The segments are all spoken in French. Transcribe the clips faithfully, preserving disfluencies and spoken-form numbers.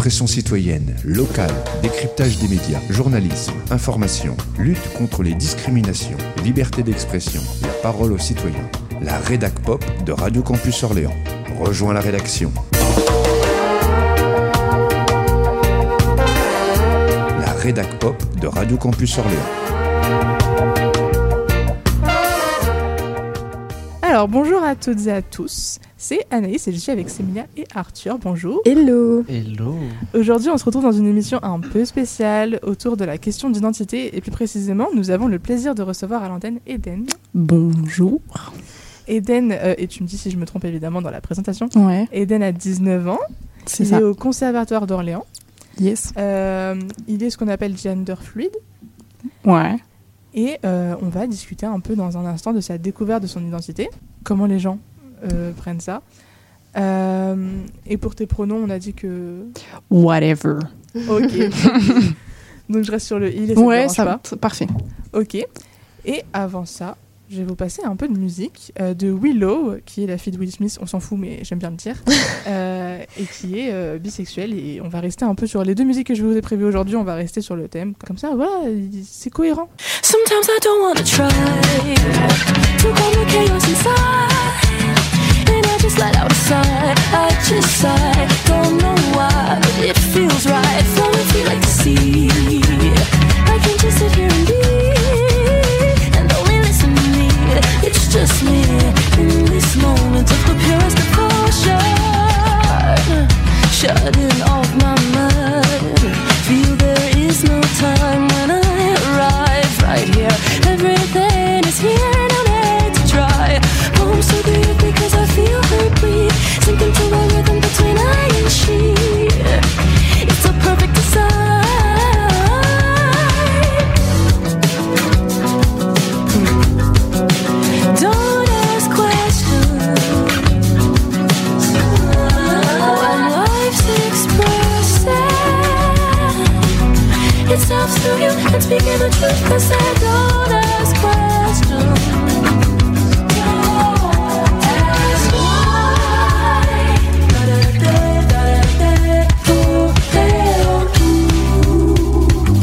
Expression citoyenne, locale, décryptage des médias, journalisme, information, lutte contre les discriminations, liberté d'expression, la parole aux citoyens. La Rédac Pop de Radio Campus Orléans. Rejoins la rédaction. La Rédac Pop de Radio Campus Orléans. Alors bonjour à toutes et à tous, c'est Anaïs et je suis avec Sémilia et Arthur, bonjour. Hello. Hello. Aujourd'hui on se retrouve dans une émission un peu spéciale autour de la question d'identité et plus précisément nous avons le plaisir de recevoir à l'antenne Eden. Bonjour. Eden, euh, et tu me dis si je me trompe évidemment dans la présentation, Ouais. Eden a dix-neuf ans, C'est il ça. est au Conservatoire d'Orléans, Yes. euh, il est ce qu'on appelle gender fluid. Ouais. Et euh, on va discuter un peu dans un instant de sa découverte de son identité, comment les gens euh, prennent ça. Euh, et pour tes pronoms, on a dit que... Whatever. Ok. Donc je reste sur le il et ça ne Ouais, dérange ça pas. va. Parfait. Ok. Et avant ça, je vais vous passer un peu de musique euh, de Willow, qui est la fille de Will Smith, on s'en fout mais j'aime bien le dire, euh, et qui est euh, bisexuelle. Et on va rester un peu sur les deux musiques que je vous ai prévues aujourd'hui, on va rester sur le thème. Comme ça, voilà, c'est cohérent. Sometimes I don't wanna try to calm the chaos inside, and I just let out a sigh. I just sigh, don't know why, but it feels right, flowing free like the sea. I can just sit here and be, and only listen to me. It's just me in this moment of the purest devotion, shutting off my mind. Feel there is no time when I arrive right here. Everything is here, no need to try. Oh, I'm so good because I feel her breathe, sinking to a rhythm between I and she. It's a perfect design. Don't ask questions when life's expressing itself through you and speaking the truth, 'cause I don't ask questions. Don't ask why. Da-da-da-da-da-da. Oh, hey, oh, ooh.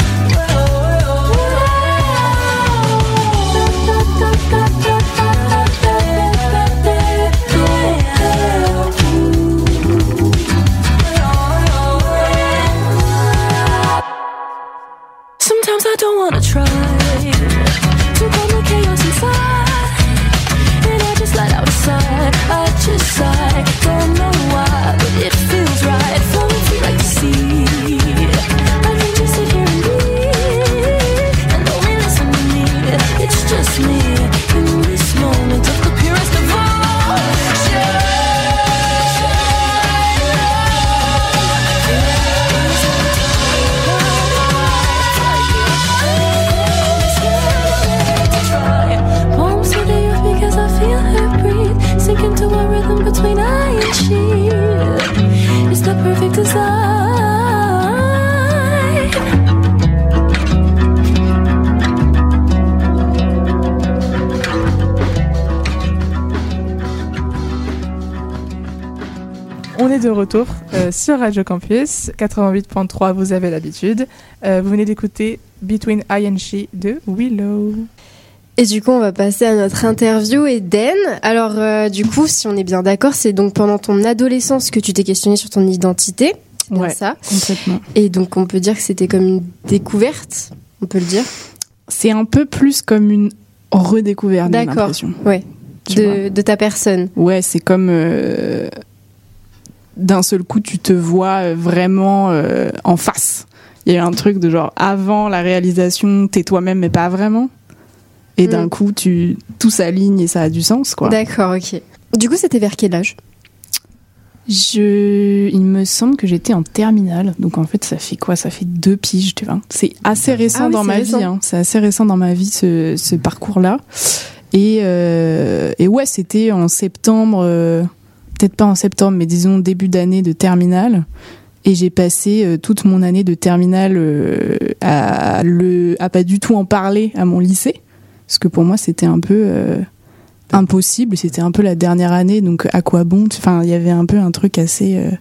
Sometimes I don't wanna try to calm the chaos inside, and I just let out a sigh. I just sigh, don't know why, but it feels right, flowing free like the sea. I can just sit here and be, and only listen to me. It's just me in this moment of the purest devotion. Palms to the earth because I feel her breathe, sinking to a rhythm between I and she. It's the perfect design. On est de retour euh, sur Radio Campus quatre-vingt-huit point trois, vous avez l'habitude. Euh, vous venez d'écouter Between I and She de Willow. Et du coup, on va passer à notre interview, Eden. Alors, euh, du coup, si on est bien d'accord, c'est donc pendant ton adolescence que tu t'es questionnée sur ton identité. C'est bien Ouais, ça. complètement. Et donc, on peut dire que c'était comme une découverte, on peut le dire. C'est un peu plus comme une redécouverte, j'ai D'accord. l'impression. Ouais. Tu De, de ta personne. Ouais, c'est comme euh, d'un seul coup, tu te vois vraiment euh, en face. Il y a eu un truc de genre, avant la réalisation, t'es toi-même, mais pas vraiment. Et d'un Mm. coup, tu, tout s'aligne et ça a du sens, quoi. D'accord, ok. Du coup, c'était vers quel âge ? Je... Il me semble que j'étais en terminale, donc en fait ça fait quoi ? Ça fait deux piges, tu vois. C'est assez récent Ah oui, dans c'est ma récent. vie, hein. C'est assez récent dans ma vie ce, ce parcours-là. Et, euh... et ouais, c'était en septembre, euh... peut-être pas en septembre, mais disons début d'année de terminale. Et j'ai passé euh, toute mon année de terminale euh, à, le... à pas du tout en parler à mon lycée, parce que pour moi c'était un peu... Euh... impossible, c'était un peu la dernière année, donc à quoi bon ? Enfin, il y avait un peu un truc assez, euh,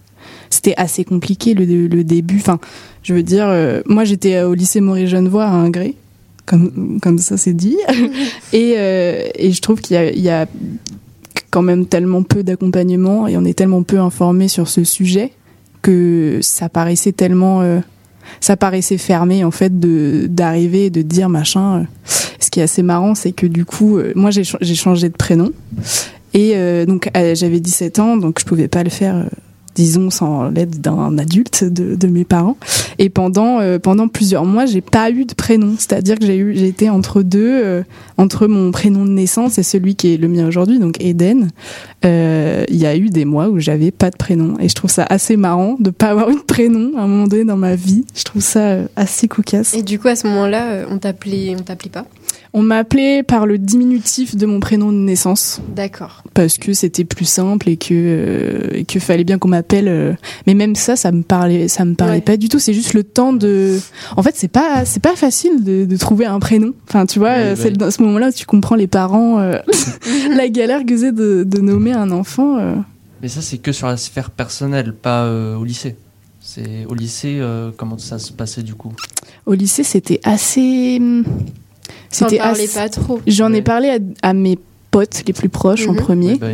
c'était assez compliqué le, le début. Enfin, je veux dire, euh, moi j'étais au lycée Maurice-Genevoix à Ingré, comme comme ça c'est dit, et euh, et je trouve qu'il y a, il y a quand même tellement peu d'accompagnement et on est tellement peu informé sur ce sujet que ça paraissait tellement euh, ça paraissait fermé en fait de d'arriver et de dire machin. Ce qui est assez marrant, c'est que du coup, euh, moi j'ai, ch- j'ai changé de prénom et euh, donc euh, j'avais dix-sept ans, donc je pouvais pas le faire, euh, disons, sans l'aide d'un adulte, de, de mes parents. Et pendant euh, pendant plusieurs mois, j'ai pas eu de prénom, c'est-à-dire que j'ai eu, j'ai été entre deux, euh, entre mon prénom de naissance et celui qui est le mien aujourd'hui, donc Eden. Euh, il y a eu des mois où j'avais pas de prénom et je trouve ça assez marrant de pas avoir eu de prénom à un moment donné dans ma vie. Je trouve ça euh, assez cocasse. Et du coup, à ce moment-là, euh, on t'appelait, on t'appelait pas ? On m'appelait par le diminutif de mon prénom de naissance. D'accord. Parce que c'était plus simple et que euh, et que fallait bien qu'on m'appelle. Euh... Mais même ça, ça me parlait, ça me parlait ouais. pas du tout. C'est juste le temps de. En fait, c'est pas c'est pas facile de, de trouver un prénom. Enfin, tu vois, ouais, c'est ouais. dans ce moment-là où tu comprends les parents, euh, la galère que c'est de, de nommer un enfant. Euh. Mais ça, c'est que sur la sphère personnelle, pas euh, au lycée. C'est au lycée, euh, comment ça se passait du coup ? Au lycée, c'était assez. C'était T'en parlais assez... pas trop. J'en ouais. ai parlé à, à mes potes les plus proches mm-hmm. en premier. Ouais, bah oui.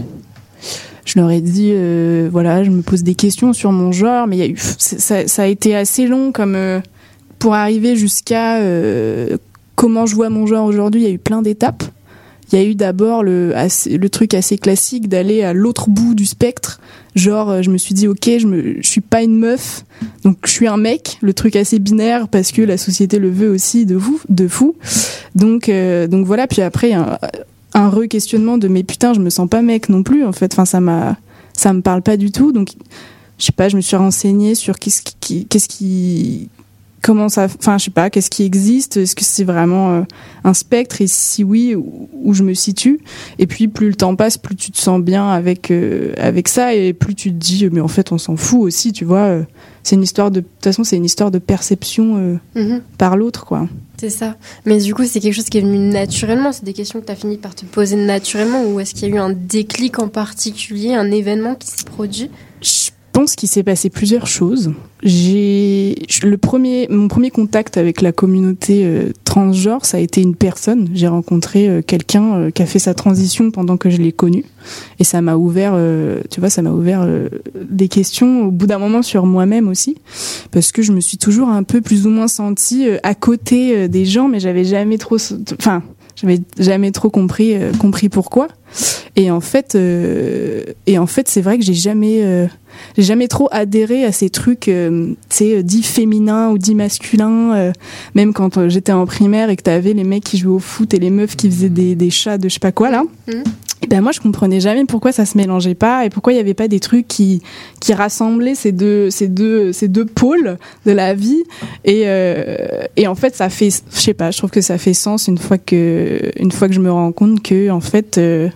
Je leur ai dit, euh, voilà, je me pose des questions sur mon genre, mais il y a eu, ça, ça a été assez long comme euh, pour arriver jusqu'à euh, comment je vois mon genre aujourd'hui. Il y a eu plein d'étapes. Il y a eu d'abord le, assez, le truc assez classique d'aller à l'autre bout du spectre. Genre, je me suis dit, ok, je me, je suis pas une meuf, donc je suis un mec. Le truc assez binaire parce que la société le veut aussi de fou, de fou. Donc, euh, donc voilà. Puis après, un, un re-questionnement de mais putain, je me sens pas mec non plus en fait. Enfin, ça m'a, ça me parle pas du tout. Donc, je sais pas, je me suis renseignée sur qu'est-ce qui, qu'est-ce qui comment ça, enfin je sais pas, qu'est-ce qui existe, est-ce que c'est vraiment euh, un spectre et si oui, où, où je me situe. Et puis plus le temps passe, plus tu te sens bien avec euh, avec ça et plus tu te dis mais en fait on s'en fout aussi, tu vois. Euh, c'est une histoire de, de toute façon c'est une histoire de perception euh, mm-hmm. par l'autre quoi. C'est ça. Mais du coup c'est quelque chose qui est venu naturellement, c'est des questions que tu as fini par te poser naturellement ou est-ce qu'il y a eu un déclic en particulier, un événement qui s'est produit ? Je pense qu'il s'est passé plusieurs choses. J'ai le premier, mon premier contact avec la communauté euh, transgenre, ça a été une personne. J'ai rencontré euh, quelqu'un euh, qui a fait sa transition pendant que je l'ai connu, et ça m'a ouvert, euh, tu vois, ça m'a ouvert euh, des questions au bout d'un moment sur moi-même aussi, parce que je me suis toujours un peu plus ou moins sentie euh, à côté euh, des gens, mais j'avais jamais trop, enfin, j'avais jamais trop compris euh, compris pourquoi. Et en fait, euh, et en fait, c'est vrai que j'ai jamais, euh, j'ai jamais trop adhéré à ces trucs, euh, tu sais, dits féminins ou dits masculins. Euh, même quand euh, j'étais en primaire et que t'avais les mecs qui jouaient au foot et les meufs qui faisaient des, des chats de je sais pas quoi là. Mmh. Et ben moi, je comprenais jamais pourquoi ça se mélangeait pas et pourquoi il y avait pas des trucs qui qui rassemblaient ces deux ces deux ces deux pôles de la vie. Et euh, et en fait, ça fait, je sais pas, je trouve que ça fait sens une fois que une fois que je me rends compte que en fait. Euh,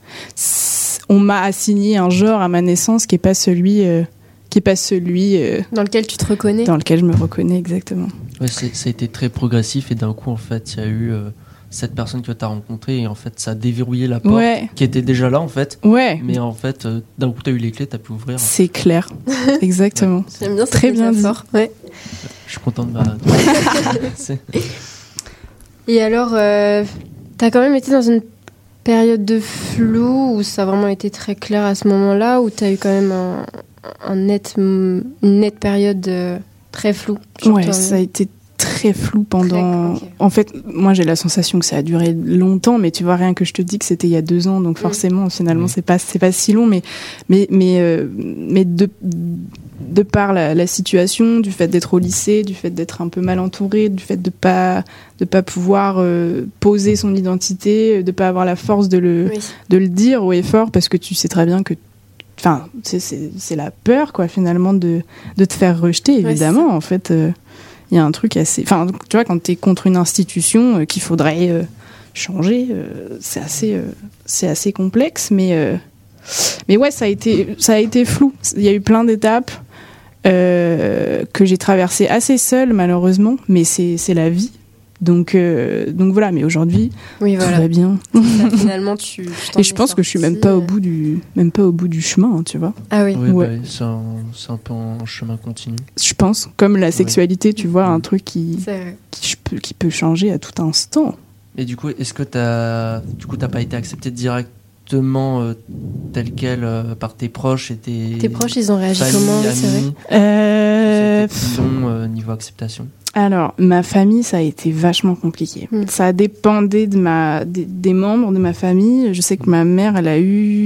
on m'a assigné un genre à ma naissance qui est pas celui euh, qui est pas celui euh, dans lequel tu te reconnais, dans lequel je me reconnais exactement. Ouais, c'est, ça a été très progressif et d'un coup en fait il y a eu euh, cette personne que tu as rencontrée et en fait ça a déverrouillé la porte ouais. qui était déjà là en fait. Ouais. Mais en fait euh, d'un coup tu as eu les clés, tu as pu ouvrir. C'est clair. Exactement. Ouais. J'aime bien, très bien dit. Ouais. Je suis content de ma Et alors euh, tu as quand même été dans une période de flou où ça a vraiment été très clair à ce moment-là, où tu as eu quand même un, un net, une nette période euh, très floue. Ouais, ça a été très flou pendant... Très, okay. En fait, moi j'ai la sensation que ça a duré longtemps, mais tu vois, rien que je te dis que c'était il y a deux ans, donc forcément, mmh. finalement, mmh. c'est pas, c'est pas si long, mais, mais, mais, euh, mais de, de par la, la situation, du fait d'être au lycée, du fait d'être un peu mal entouré, du fait de pas... de pas pouvoir euh, poser son identité, de pas avoir la force de le oui. de le dire haut et fort parce que tu sais très bien que enfin c'est c'est c'est la peur quoi finalement de de te faire rejeter évidemment ouais, en fait il euh, y a un truc assez enfin tu vois quand t'es contre une institution euh, qu'il faudrait euh, changer euh, c'est assez euh, c'est assez complexe mais euh, mais ouais ça a été ça a été flou, il y a eu plein d'étapes euh, que j'ai traversées assez seule malheureusement mais c'est c'est la vie. Donc, euh, donc voilà, mais aujourd'hui, oui, voilà. tout va bien. Ça, finalement, tu, tu Et je pense sorti, que je suis même pas, au bout du, même pas au bout du chemin, hein, tu vois. Ah oui, oui ouais. bah, c'est, un, c'est un peu un chemin continu. Je pense, comme la sexualité, ouais. tu vois, un truc qui, qui, qui peut changer à tout instant. Et du coup, est-ce que t'as, du coup, t'as pas été accepté directement euh, tel quel euh, par tes proches et tes... Tes proches, ils ont réagi famille, comment, amis, c'est vrai euh... C'était long euh, niveau acceptation. Alors, ma famille, ça a été vachement compliqué. Mm. Ça a dépendé de ma, des, des membres de ma famille. Je sais que ma mère, elle a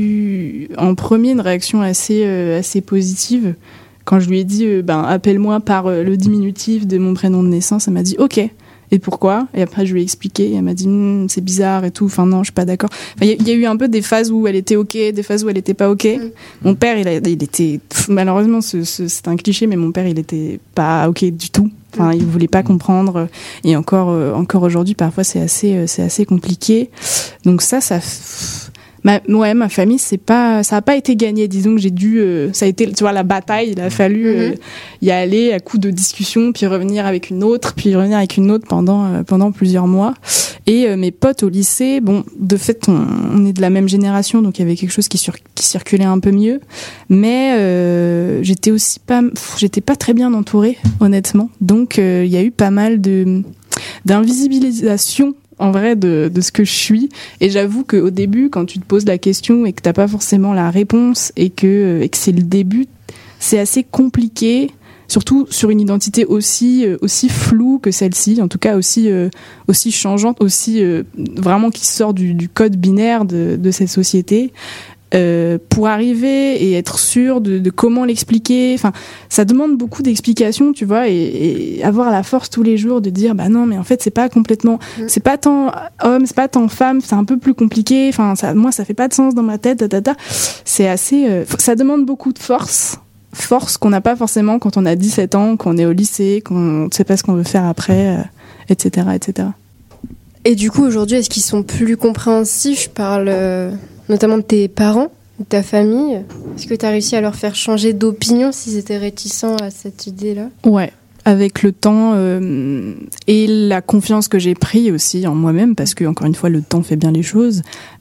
eu en premier une réaction assez, euh, assez positive. Quand je lui ai dit, euh, ben, appelle-moi par euh, le diminutif de mon prénom de naissance, elle m'a dit « Ok ». Et pourquoi ? Et après, je lui ai expliqué. Elle m'a dit hm, c'est bizarre et tout. Enfin, non, je suis pas d'accord. Il enfin, y, y a eu un peu des phases où elle était OK, des phases où elle était pas OK. Mm. Mon père, il, a, il était. Pff, malheureusement, ce, ce, c'est un cliché, mais mon père, il était pas OK du tout. Enfin, il voulait pas comprendre. Et encore, euh, encore aujourd'hui, parfois, c'est assez, euh, c'est assez compliqué. Donc, ça, ça. Ma, ouais, ma famille, c'est pas, ça a pas été gagné. Disons que j'ai dû, euh, ça a été, tu vois, la bataille. Il a fallu euh, mm-hmm. y aller à coup de discussion, puis revenir avec une autre, puis revenir avec une autre pendant euh, pendant plusieurs mois. Et euh, mes potes au lycée, bon, de fait, on, on est de la même génération, donc il y avait quelque chose qui, sur, qui circulait un peu mieux. Mais euh, j'étais aussi pas, pff, j'étais pas très bien entourée, honnêtement. Donc il euh, y a eu pas mal de d'invisibilisation. En vrai, de, de ce que je suis. Et j'avoue qu'au début, quand tu te poses la question et que t'as pas forcément la réponse et que, et que c'est le début, c'est assez compliqué, surtout sur une identité aussi, aussi floue que celle-ci, en tout cas aussi, euh, aussi changeante, aussi euh, vraiment qui sort du, du code binaire de, de cette société. Euh, pour arriver et être sûr de, de comment l'expliquer, enfin, ça demande beaucoup d'explications, tu vois, et, et avoir la force tous les jours de dire, bah non, mais en fait, c'est pas complètement, mmh. c'est pas tant homme, c'est pas tant femme, c'est un peu plus compliqué, enfin, ça, moi, ça fait pas de sens dans ma tête, tata. C'est assez, euh, ça demande beaucoup de force, force qu'on n'a pas forcément quand on a dix-sept ans, qu'on est au lycée, qu'on ne sait pas ce qu'on veut faire après, euh, et cetera, et cetera. Et du coup, aujourd'hui, est-ce qu'ils sont plus compréhensifs ? Je parle euh, notamment de tes parents, de ta famille. Est-ce que tu as réussi à leur faire changer d'opinion s'ils étaient réticents à cette idée-là ? Ouais, avec le temps euh, et la confiance que j'ai pris aussi en moi-même, parce que, encore une fois, le temps fait bien les choses.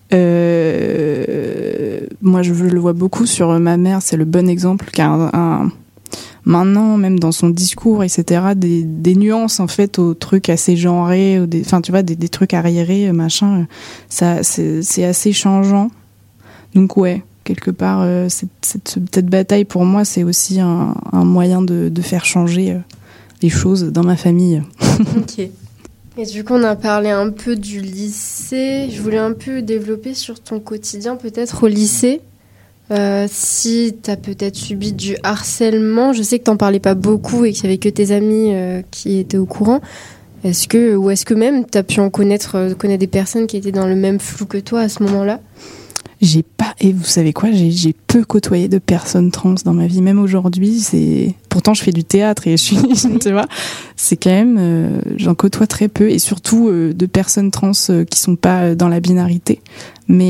Euh, moi, je le vois beaucoup sur ma mère, c'est le bon exemple, car un, un maintenant, même dans son discours, et cetera, des, des nuances, en fait, aux trucs assez genrés, ou des, enfin, tu vois, des, des trucs arriérés, machin, ça, c'est, c'est assez changeant. Donc, ouais, quelque part, euh, cette, cette, cette bataille, pour moi, c'est aussi un, un moyen de, de faire changer euh, les choses dans ma famille. Ok. Et du coup, on a parlé un peu du lycée. Je voulais un peu développer sur ton quotidien, peut-être, au lycée. Euh, si tu as peut-être subi du harcèlement, je sais que t'en parlais pas beaucoup et qu'il y avait que tes amis euh, qui étaient au courant. Est-ce que, ou est-ce que même tu as pu en connaître, euh, connaître des personnes qui étaient dans le même flou que toi à ce moment-là ? J'ai pas, et vous savez quoi, j'ai, j'ai peu côtoyé de personnes trans dans ma vie, même aujourd'hui. C'est, pourtant je fais du théâtre et je suis, tu vois, c'est quand même, euh, j'en côtoie très peu, et surtout euh, de personnes trans euh, qui sont pas dans la binarité. Mais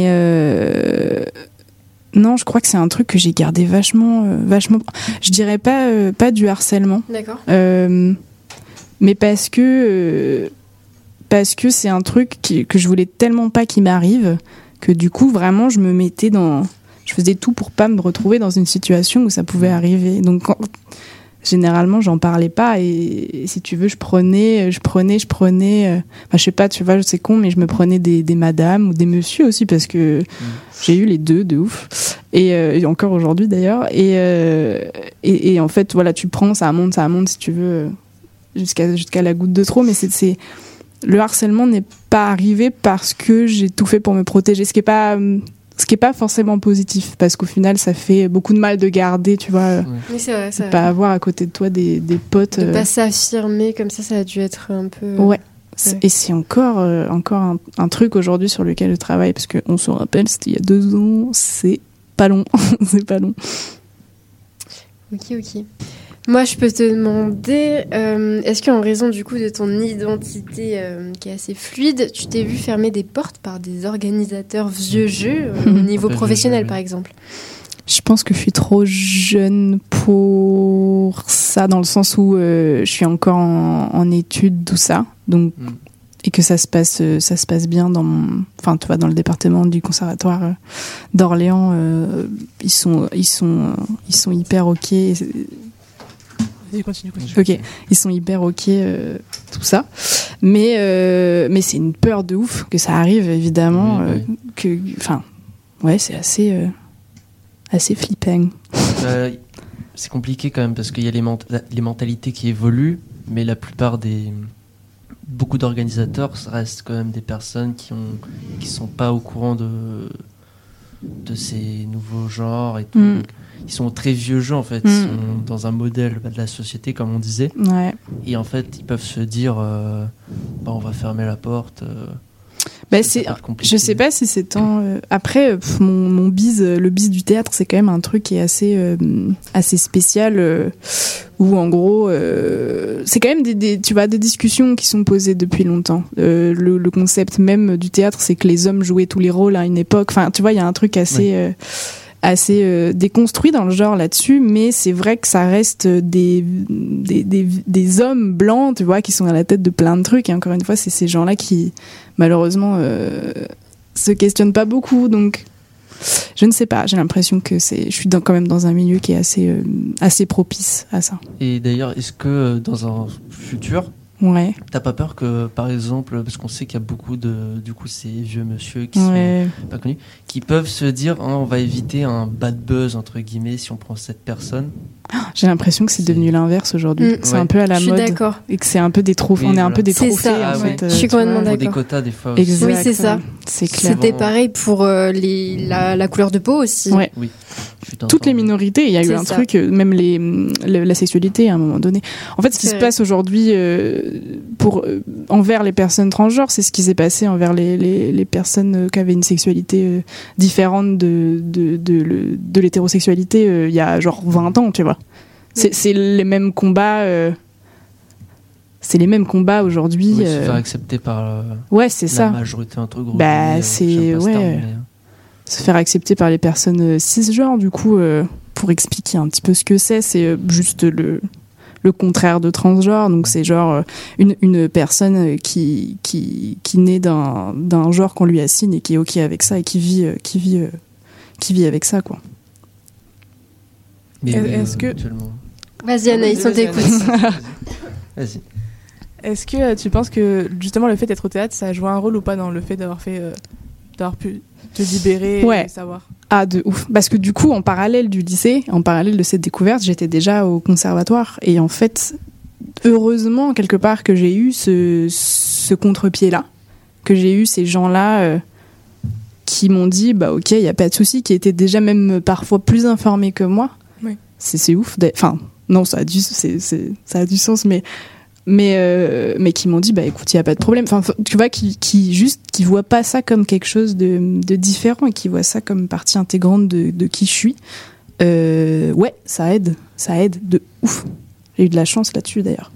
euh, non, je crois que c'est un truc que j'ai gardé vachement, euh, vachement. Je dirais pas, euh, pas du harcèlement. D'accord. Euh, mais parce que, euh, parce que c'est un truc qui, que je voulais tellement pas qu'il m'arrive, que du coup, vraiment, je me mettais dans. Je faisais tout pour pas me retrouver dans une situation où ça pouvait arriver. Donc, quand, généralement, j'en parlais pas, et, et si tu veux, je prenais, je prenais, je prenais. Euh, enfin, je sais pas, tu vois, c'est con, mais je me prenais des, des madames ou des messieurs aussi, parce que mmh. j'ai eu les deux de ouf. Et, euh, et encore aujourd'hui d'ailleurs. Et, euh, et, et en fait, voilà, tu prends, ça monte, ça monte, si tu veux, jusqu'à, jusqu'à la goutte de trop, mais c'est. c'est le harcèlement n'est pas arrivé parce que j'ai tout fait pour me protéger, ce qui est pas, ce qui est pas forcément positif, parce qu'au final, ça fait beaucoup de mal de garder, tu vois, oui, c'est vrai, c'est de pas vrai. Avoir à côté de toi des, des potes. De euh... pas s'affirmer comme ça, ça a dû être un peu. Ouais. ouais. Et c'est encore, euh, encore un, un truc aujourd'hui sur lequel je travaille, parce que on se rappelle, c'était il y a deux ans, c'est pas long, c'est pas long. Ok, ok. Moi, je peux te demander, euh, est-ce qu'en raison du coup de ton identité euh, qui est assez fluide, tu t'es vu fermer des portes par des organisateurs vieux jeux euh, au niveau professionnel, par exemple ? Je pense que je suis trop jeune pour ça, dans le sens où euh, je suis encore en, en études, tout ça. Donc, mm. et que ça se passe, ça se passe bien dans mon, enfin, tu vois, dans le département du conservatoire d'Orléans, euh, ils sont, ils sont, ils sont hyper ok. Vas-y, continue, continue. Ok, ils sont hyper ok, euh, tout ça, mais euh, mais c'est une peur de ouf que ça arrive évidemment, oui, euh, oui. que, enfin, ouais, c'est assez, euh, assez flippant. Euh, c'est compliqué quand même parce qu'il y a les, ment- les mentalités qui évoluent, mais la plupart des beaucoup d'organisateurs, ça reste quand même des personnes qui ont qui sont pas au courant de de ces nouveaux genres et tout. Mm. Donc, ils sont très vieux jeux en fait, mm. ils sont dans un modèle bah, de la société comme on disait. Ouais. Et en fait, ils peuvent se dire euh, bah, on va fermer la porte. Euh, Bah c'est, je sais pas si c'est tant. Euh, après, pff, mon, mon bise, le bise du théâtre, c'est quand même un truc qui est assez, euh, assez spécial, euh, où en gros, euh, c'est quand même des, des, tu vois, des discussions qui sont posées depuis longtemps. Euh, le, le concept même du théâtre, c'est que les hommes jouaient tous les rôles à une époque. Enfin, tu vois, il y a un truc assez. Oui. Euh, assez euh, déconstruit dans le genre là-dessus, mais c'est vrai que ça reste des, des, des, des hommes blancs, tu vois, qui sont à la tête de plein de trucs, et encore une fois, c'est ces gens-là qui, malheureusement, euh, se questionnent pas beaucoup, donc je ne sais pas, j'ai l'impression que c'est, je suis dans, quand même dans un milieu qui est assez, euh, assez propice à ça. Et d'ailleurs, est-ce que dans un futur, ouais. t'as pas peur que, par exemple, parce qu'on sait qu'il y a beaucoup de, du coup, ces vieux monsieur qui ouais. sont pas connus, qui peuvent se dire, hein, on va éviter un bad buzz entre guillemets si on prend cette personne. J'ai l'impression que c'est, c'est... devenu l'inverse aujourd'hui. Mmh. C'est ouais. un peu à la je mode. suis d'accord. Et que c'est un peu des trophées. On est un peu des c'est trophées. Ça. En ouais. fait, euh, je suis complètement d'accord. Des quotas des fois. Aussi. Exactement. Oui, c'est ça. C'est clair. C'était pareil pour euh, les, la, la couleur de peau aussi. Ouais. Oui. Toutes les minorités, il y a c'est eu un ça. truc, même les, le, la sexualité à un moment donné. En fait, ce qui c'est se passe aujourd'hui euh, pour euh, envers les personnes transgenres, c'est ce qui s'est passé envers les, les, les personnes euh, qui avaient une sexualité euh, différente de, de, de, de, de l'hétérosexualité euh, il y a genre vingt ans, tu vois. C'est, c'est les mêmes combats. Euh, c'est les mêmes combats aujourd'hui. Oui, euh... se faire accepter par euh, ouais, c'est la ça. majorité entre gros. Bah, guillemets, c'est euh, ouais. terminer. Se faire accepter par les personnes euh, cisgenres, du coup, euh, pour expliquer un petit peu ce que c'est, c'est euh, juste le le contraire de transgenre. Donc c'est genre euh, une une personne qui qui qui naît d'un d'un genre qu'on lui assigne et qui est ok avec ça et qui vit euh, qui vit euh, qui vit avec ça, quoi. Mais est-ce euh, que Vas-y Anaïs, on t'écoute. Vas-y. Est-ce que euh, tu penses que justement le fait d'être au théâtre, ça a joué un rôle ou pas dans le fait d'avoir fait, euh, d'avoir pu te libérer ouais. et savoir? Ah, de ouf. Parce que du coup, en parallèle du lycée, en parallèle de cette découverte, j'étais déjà au conservatoire. Et en fait, heureusement, quelque part, que j'ai eu ce, ce contre-pied-là, que j'ai eu ces gens-là euh, qui m'ont dit, bah ok, il n'y a pas de souci, qui étaient déjà même parfois plus informés que moi. Oui. C'est, c'est ouf. Enfin, non, ça a du, c'est, c'est, ça a du sens, mais... mais euh, mais qui m'ont dit bah écoute, il y a pas de problème, enfin tu vois, qui qui juste qui voient pas ça comme quelque chose de de différent et qui voient ça comme partie intégrante de de qui je suis. Euh, ouais, ça aide, ça aide de ouf. J'ai eu de la chance là-dessus d'ailleurs.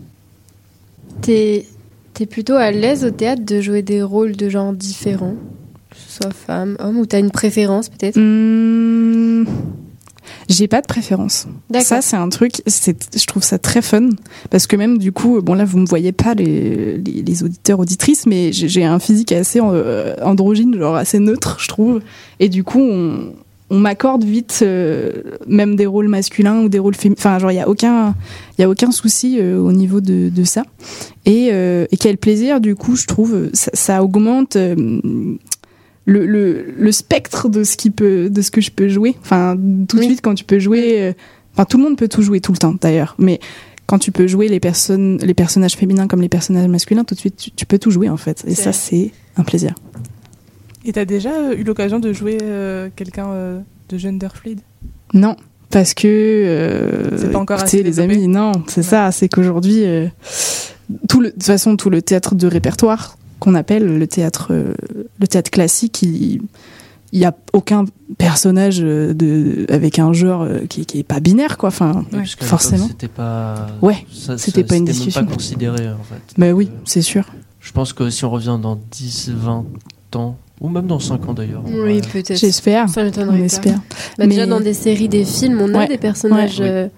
T'es t'es plutôt à l'aise au théâtre de jouer des rôles de genre différents, que ce soit femme, homme, ou t'as une préférence peut-être? Mmh... J'ai pas de préférence. D'accord. Ça, c'est un truc, c'est, je trouve ça très fun. Parce que même, du coup, bon, là, vous me voyez pas, les, les, les auditeurs, auditrices, mais j'ai, j'ai un physique assez euh, androgyne, genre assez neutre, je trouve. Et du coup, on, on m'accorde vite euh, même des rôles masculins ou des rôles féminins. Enfin, genre, il y a aucun, il y a aucun souci euh, au niveau de, de ça. Et, euh, et quel plaisir, du coup, je trouve, ça, ça augmente. Euh, Le, le, le spectre de ce qui peut, de ce que je peux jouer. Enfin, tout de oui. suite, quand tu peux jouer, euh, enfin, tout le monde peut tout jouer tout le temps, d'ailleurs. Mais quand tu peux jouer les personnes, les personnages féminins comme les personnages masculins, tout de suite, tu, tu peux tout jouer, en fait. Et c'est ça, c'est un plaisir. Et t'as déjà eu l'occasion de jouer euh, quelqu'un euh, de gender fluide? Non. Parce que, euh, c'est pas encore écoutez, assez les développé. amis, non, c'est ouais. ça, c'est qu'aujourd'hui, euh, tout le, de toute façon, tout le théâtre de répertoire, qu'on appelle le théâtre, euh, le théâtre classique, il n'y a aucun personnage de, avec un genre qui, qui est pas binaire, quoi. Enfin, ouais. forcément. C'était pas. Ouais. Ça, c'était ça, pas une c'était discussion. Même pas considéré en fait. Bah oui, euh, c'est sûr. Je pense que si on revient dans dix, vingt ans, ou même dans cinq ans d'ailleurs. Oui, va... peut-être. J'espère. Ça on m'étonnerait espère. Bah, Mais... Déjà dans des séries, des films, on a ouais. des personnages. Ouais. Euh,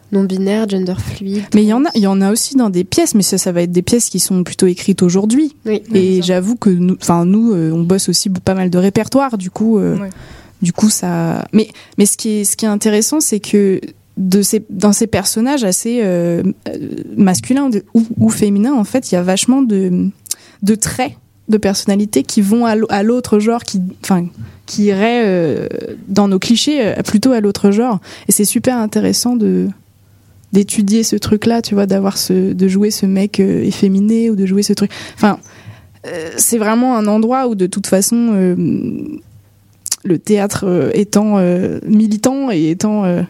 non-binaire, gender fluide. Mais il y en a, il y en a aussi dans des pièces, mais ça, ça va être des pièces qui sont plutôt écrites aujourd'hui. Oui. Et j'avoue que nous, enfin nous, euh, on bosse aussi pas mal de répertoires, du coup, euh, Ouais. du coup ça. Mais mais ce qui est ce qui est intéressant, c'est que de ces dans ces personnages assez euh, masculins de, ou, ou féminins, en fait, il y a vachement de de traits de personnalité qui vont à l'au- à l'autre genre, qui enfin qui iraient euh, dans nos clichés euh, plutôt à l'autre genre. Et c'est super intéressant de d'étudier ce truc-là, tu vois, d'avoir ce, de jouer ce mec euh, efféminé ou de jouer ce truc. Enfin, euh, c'est vraiment un endroit où, de toute façon, euh, le théâtre euh, étant euh, militant et étant euh,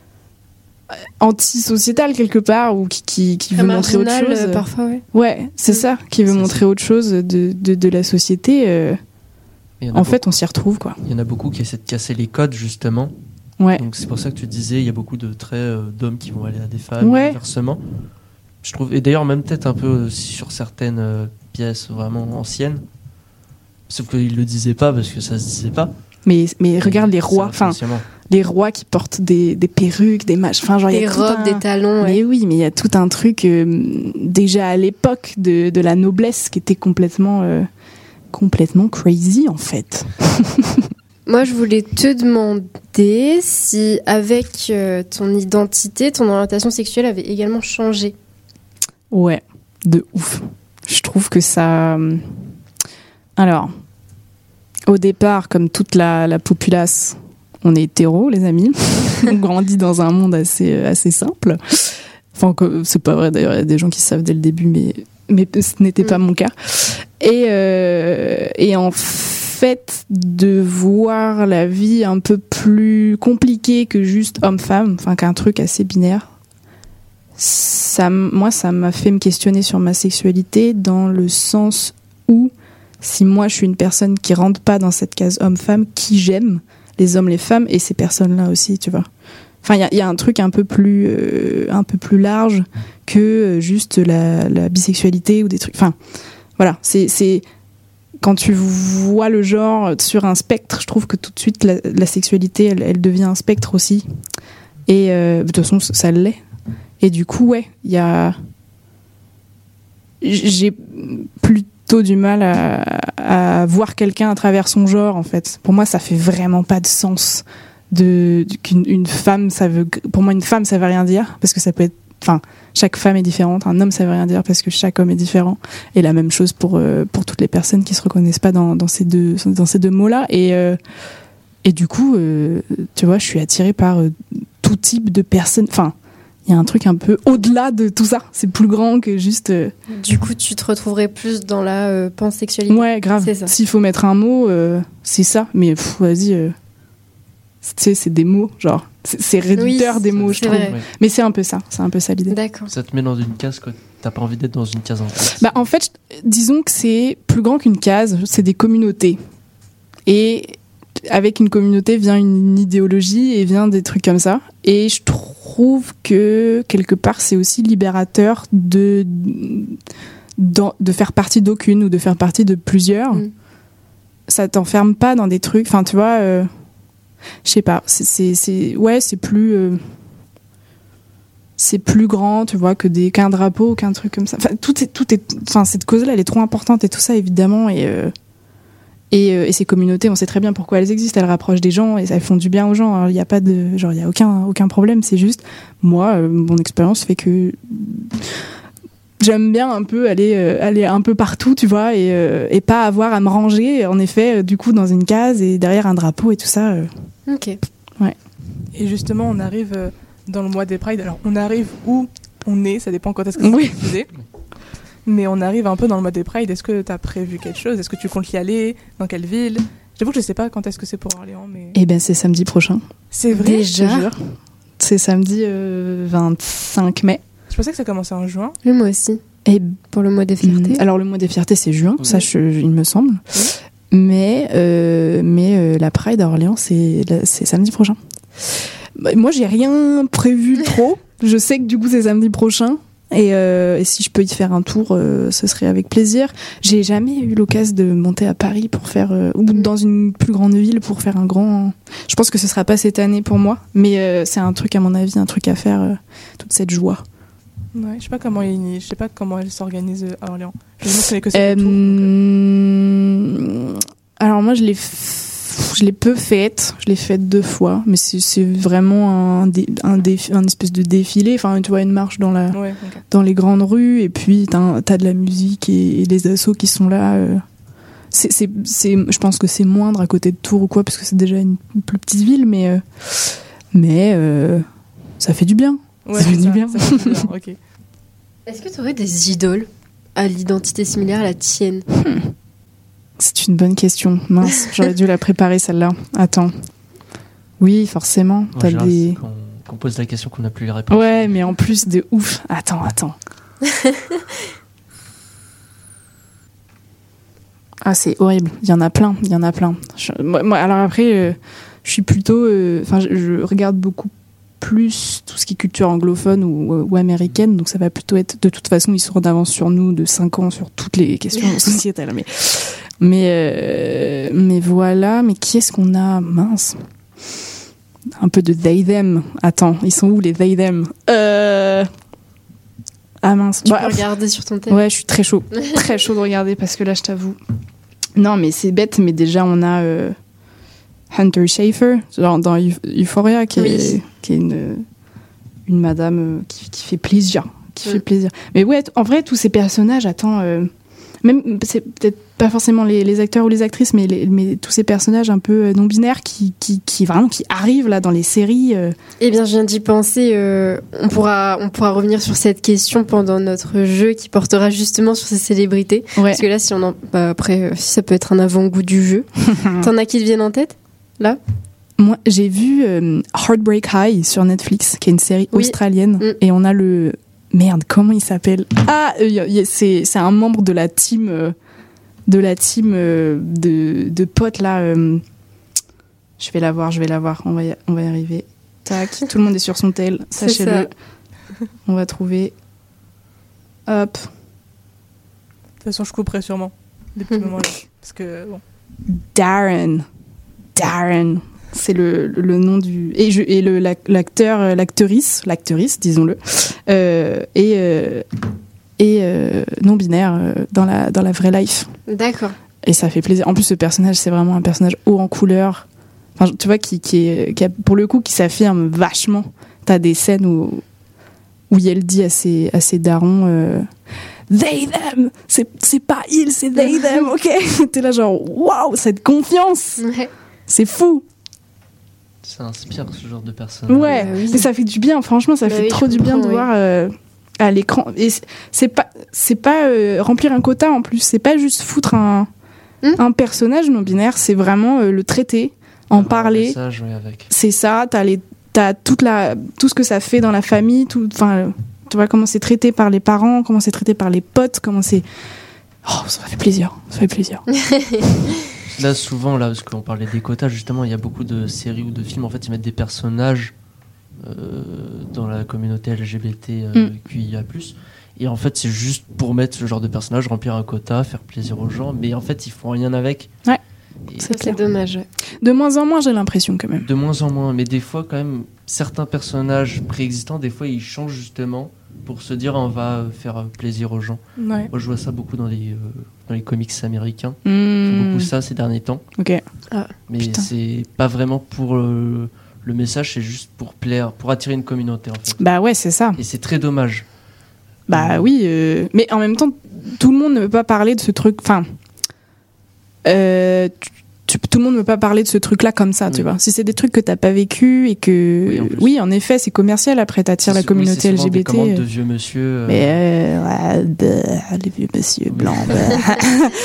anti-sociétal quelque part, ou qui, qui, qui veut montrer autre Marginal, chose. euh, parfois, ouais. Ouais, c'est Mm. ça, qui veut C'est montrer ça. autre chose de, de, de la société. euh, Il y en a en beaucoup- fait, on s'y retrouve, quoi. il y en a beaucoup qui essaient de casser les codes, justement. Ouais. Donc c'est pour ça que tu disais, il y a beaucoup de traits euh, d'hommes qui vont aller à des femmes, Ouais. inversement. Je trouve, et d'ailleurs même peut-être un peu aussi sur certaines euh, pièces vraiment anciennes. Sauf qu'ils le disaient pas parce que ça se disait pas. Mais, mais regarde les rois, Ça, enfin, inconsciemment. les rois qui portent des, des perruques, des machins. Enfin, genre, il y Des a tout robes, un- des talons, ouais. Mais oui, mais il y a tout un truc euh, déjà à l'époque de, de la noblesse qui était complètement, euh, complètement crazy en fait. Moi, je voulais te demander si, avec euh, ton identité, ton orientation sexuelle avait également changé. Ouais, de ouf. Je trouve que ça. euh, Alors, au départ, comme toute la, la populace, on est hétéro, les amis. On grandit dans un monde assez, euh, assez simple. Enfin, que- c'est pas vrai d'ailleurs, il y a des gens qui savent dès le début, mais, mais ce n'était pas Mm. mon cas. Et, euh, et en fait, de voir la vie un peu plus compliquée que juste homme-femme, enfin qu'un truc assez binaire, ça, m- moi, ça m'a fait me questionner sur ma sexualité dans le sens où, si moi je suis une personne qui rentre pas dans cette case homme-femme, qui j'aime, les hommes, les femmes, et ces personnes-là aussi, tu vois. Enfin, il y a, il y a un truc un peu plus, euh, un peu plus large que euh, juste la, la bisexualité ou des trucs. Enfin, voilà, c'est, c'est quand tu vois le genre sur un spectre, je trouve que tout de suite la, la sexualité, elle, elle devient un spectre aussi. Et euh, de toute façon, ça l'est. Et du coup, ouais, il y a. J'ai plutôt du mal à, à voir quelqu'un à travers son genre, en fait. Pour moi, ça fait vraiment pas de sens de, de- qu'une une femme, ça veut. Pour moi, une femme, ça veut rien dire, parce que ça peut être. Enfin, chaque femme est différente. Un homme, ça veut rien dire, parce que chaque homme est différent. Et la même chose pour euh, pour toutes les personnes qui se reconnaissent pas dans, dans ces deux dans ces deux mots-là. Et euh, et du coup, euh, tu vois, je suis attirée par euh, tout type de personnes. Enfin. Il y a un truc un peu au-delà de tout ça. C'est plus grand que juste. euh, Du coup, tu te retrouverais plus dans la euh, pansexualité. Ouais, grave. C'est ça. S'il faut mettre un mot, euh, c'est ça. Mais pff, vas-y. euh, Tu sais, c'est des mots. Genre, c'est c'est réducteur Oui, des mots, je c'est trouve. vrai. Ouais. Mais c'est un peu ça. C'est un peu ça l'idée. D'accord. Ça te met dans une case, quoi. T'as pas envie d'être dans une case en fait. Bah, en fait, je- disons que c'est plus grand qu'une case. C'est des communautés. Et avec une communauté vient une idéologie et vient des trucs comme ça. Et je trouve que quelque part, c'est aussi libérateur de, d'en- de faire partie d'aucune ou de faire partie de plusieurs. Mm. Ça t'enferme pas dans des trucs. Enfin, tu vois, euh, je sais pas. C'est, c'est, c'est, ouais, c'est plus. euh, c'est plus grand, tu vois, que des, qu'un drapeau, qu'un truc comme ça. Enfin, tout est, tout est, enfin, cette cause-là, elle est trop importante et tout ça, évidemment. Et, euh, et, euh, et ces communautés, on sait très bien pourquoi elles existent. Elles rapprochent des gens et elles font du bien aux gens. Alors, il n'y a pas de, genre, il y a aucun, aucun problème. C'est juste, moi, euh, mon expérience fait que j'aime bien un peu aller, euh, aller un peu partout, tu vois, et, euh, et pas avoir à me ranger, en effet, euh, du coup, dans une case et derrière un drapeau et tout ça. euh. Ok. Et justement, on arrive euh, dans le mois des Pride. Alors, on arrive où on est, ça dépend quand est-ce que Oui. c'est diffusé. Mais on arrive un peu dans le mois des Pride. Est-ce que tu as prévu quelque chose? Est-ce que tu comptes y aller? Dans quelle ville? J'avoue que je sais pas quand est-ce que c'est pour Orléans, mais. Eh ben, c'est samedi prochain. C'est vrai? Déjà? Je te jure. C'est samedi euh, vingt-cinq mai. Je pensais que ça commençait en juin. Oui, moi aussi. Et Pour le mois des fiertés. Mm, alors le mois des fiertés c'est juin, Oui. ça je- il me semble. Mais euh, mais euh, la Pride à Orléans c'est la- c'est samedi prochain. Bah, moi j'ai rien prévu trop. Je sais que du coup c'est samedi prochain. Et, euh, et si je peux y faire un tour, euh, ce serait avec plaisir. J'ai jamais eu l'occasion de monter à Paris pour faire euh, ou dans une plus grande ville pour faire un grand. Je pense que ce sera pas cette année pour moi, mais euh, c'est un truc à mon avis, un truc à faire. Euh, toute cette joie. Ouais, je sais pas comment il, je sais pas comment elle s'organise à Orléans. Je me souviens que c'est Euh, le tour, donc, euh. alors moi je l'ai, f... je l'ai peu faite. Je l'ai faite deux fois, mais c'est, c'est vraiment un, dé... un, défi... un espèce de défilé. Enfin, tu vois, une marche dans la. Ouais, okay. Dans les grandes rues, et puis t'as, t'as de la musique et, et des assos qui sont là. Euh. C'est, c'est, c'est, je pense que c'est moindre à côté de Tours ou quoi, parce que c'est déjà une plus petite ville, mais, euh, mais euh, ça fait du bien. Ouais, ça fait du bien. Ça fait du bien. Okay. Est-ce que tu aurais des idoles à l'identité similaire à la tienne? hmm. C'est une bonne question. Mince, j'aurais dû la préparer celle-là. Attends. Oui, forcément. En T'as général, des... c'est quand on pose la question qu'on n'a plus les réponses. Ouais, mais en plus de ouf. Attends, attends. Ah, c'est horrible. Il y en a plein. Il y en a plein. Je... Moi, moi, alors après, euh, je suis plutôt. Enfin, euh, je, je regarde beaucoup plus tout ce qui est culture anglophone ou, ou américaine, donc ça va plutôt être. De toute façon, ils sont en avance sur nous de cinq ans sur toutes les questions sociétales. Mais, mais, euh, mais voilà. Mais qui est-ce qu'on a? Mince. Un peu de they them. Attends, ils sont où les they them? Euh. Ah mince. Tu bah, peux regarder sur ton tel. Ouais, je suis très chaud. Très chaud de regarder parce que là, je t'avoue. Non, mais c'est bête, mais déjà, on a euh, Hunter Schafer genre dans Euphoria, qui, oui. est, qui est une, une madame euh, qui, qui fait plaisir. Qui mm. fait plaisir. Mais ouais, en vrai, tous ces personnages, attends, euh, même, c'est peut-être pas forcément les, les acteurs ou les actrices, mais, les, mais tous ces personnages un peu non-binaires qui, qui, qui, vraiment, qui arrivent là dans les séries. Euh. Eh bien, je viens d'y penser. Euh, on, pourra, on pourra revenir sur cette question pendant notre jeu qui portera justement sur ces célébrités. Ouais. Parce que là, si on en, bah, après, si ça peut être un avant-goût du jeu. T'en as qui te viennent en tête, là? Moi, j'ai vu euh, Heartbreak High sur Netflix, qui est une série oui. australienne. Mm. Et on a le... Merde, comment il s'appelle? Ah, euh, c'est, c'est un membre de la team... Euh, de la team euh, de, de potes là. Euh, je vais la voir, je vais la voir. On va y, on va y arriver. Tac, tout le monde est sur son tel. Sachez-le. On va trouver. Hop. De toute façon, je couperai sûrement des petits moments là, parce que bon. Darren, Darren, c'est le, le, le nom du et, je, et le l'acteur, l'actrice, l'actrice, disons-le, euh, et euh, et euh, non-binaire euh, dans, la, dans la vraie life. D'accord. Et ça fait plaisir. En plus, ce personnage, c'est vraiment un personnage haut en couleur. Enfin, tu vois, qui, qui, est, qui a, pour le coup, qui s'affirme vachement. T'as des scènes où, où elle dit à ses, à ses darons euh, « They, them !» C'est, c'est pas il, c'est they, them, ok. T'es là genre « Waouh, cette confiance ouais. C'est fou !» Ça inspire ce genre de personne. Ouais, euh, oui. Mais ça fait du bien. Franchement, ça bah fait oui, trop du bien de oui. voir... Euh, à l'écran, et c'est pas c'est pas euh, remplir un quota en plus, c'est pas juste foutre un mmh. un personnage non binaire, c'est vraiment euh, le traiter, en avoir parler. Message, oui, avec. C'est ça, t'as les t'as toute la tout ce que ça fait dans la famille, tout, enfin tu vois comment c'est traité par les parents, comment c'est traité par les potes, comment c'est oh ça fait plaisir, ça fait plaisir. Là souvent là parce qu'on parlait des quotas justement, il y a beaucoup de séries ou de films en fait ils mettent des personnages Euh, dans la communauté L G B T euh, mm. Q I A plus, et en fait c'est juste pour mettre ce genre de personnage, remplir un quota, faire plaisir aux gens, mais en fait ils font rien avec. Ouais, et c'est, c'est dommage. De moins en moins, j'ai l'impression quand même. De moins en moins, mais des fois quand même certains personnages préexistants, des fois ils changent justement pour se dire on va faire plaisir aux gens. Ouais. Moi je vois ça beaucoup dans les, euh, dans les comics américains. Mm. Je fais beaucoup ça ces derniers temps. Ok. Ah, mais putain. C'est pas vraiment pour euh, le message, c'est juste pour plaire, pour attirer une communauté en fait. Bah ouais, c'est ça. Et c'est très dommage. Bah euh... oui, euh... mais en même temps, tout le monde ne veut pas parler de ce truc. Enfin, euh, tu, tu, tout le monde ne veut pas parler de ce truc-là comme ça, oui. Tu vois. Si c'est des trucs que t'as pas vécu et que, oui, en, oui, en effet, c'est commercial. Après, t'attires la communauté oui, L G B T. Des commandes de vieux monsieur. Euh... Mais euh, ouais, bah, les vieux monsieur blancs. Bah.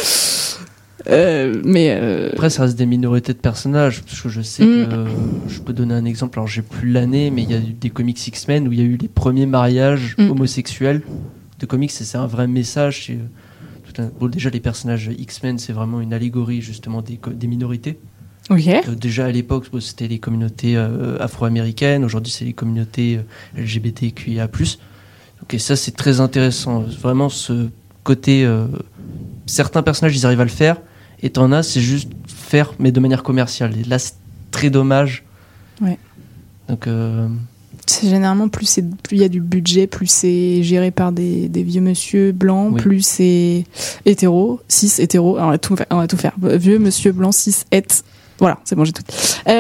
Euh, mais euh... Après, ça reste des minorités de personnages, parce que je sais mm. que euh, je peux donner un exemple. Alors, j'ai plus l'année, mais il y a eu des comics X-Men où il y a eu les premiers mariages mm. homosexuels de comics, et c'est un vrai message. C'est, euh, tout un... bon, déjà, les personnages X-Men, c'est vraiment une allégorie justement des, des minorités. Okay. Euh, déjà à l'époque, bon, c'était les communautés euh, afro-américaines. Aujourd'hui, c'est les communautés euh, L G B T Q I A plus. Ok, ça c'est très intéressant. Vraiment ce côté, euh, certains personnages ils arrivent à le faire, et t'en as c'est juste faire mais de manière commerciale. Et là c'est très dommage. Ouais. Donc euh... c'est généralement plus c'est plus il y a du budget, plus c'est géré par des, des vieux monsieur blancs, Oui. plus c'est hétéro, cis hétéro. Alors, on va tout faire, on va tout faire. Vieux monsieur blanc cis het. Voilà, c'est bon, j'ai tout. Euh,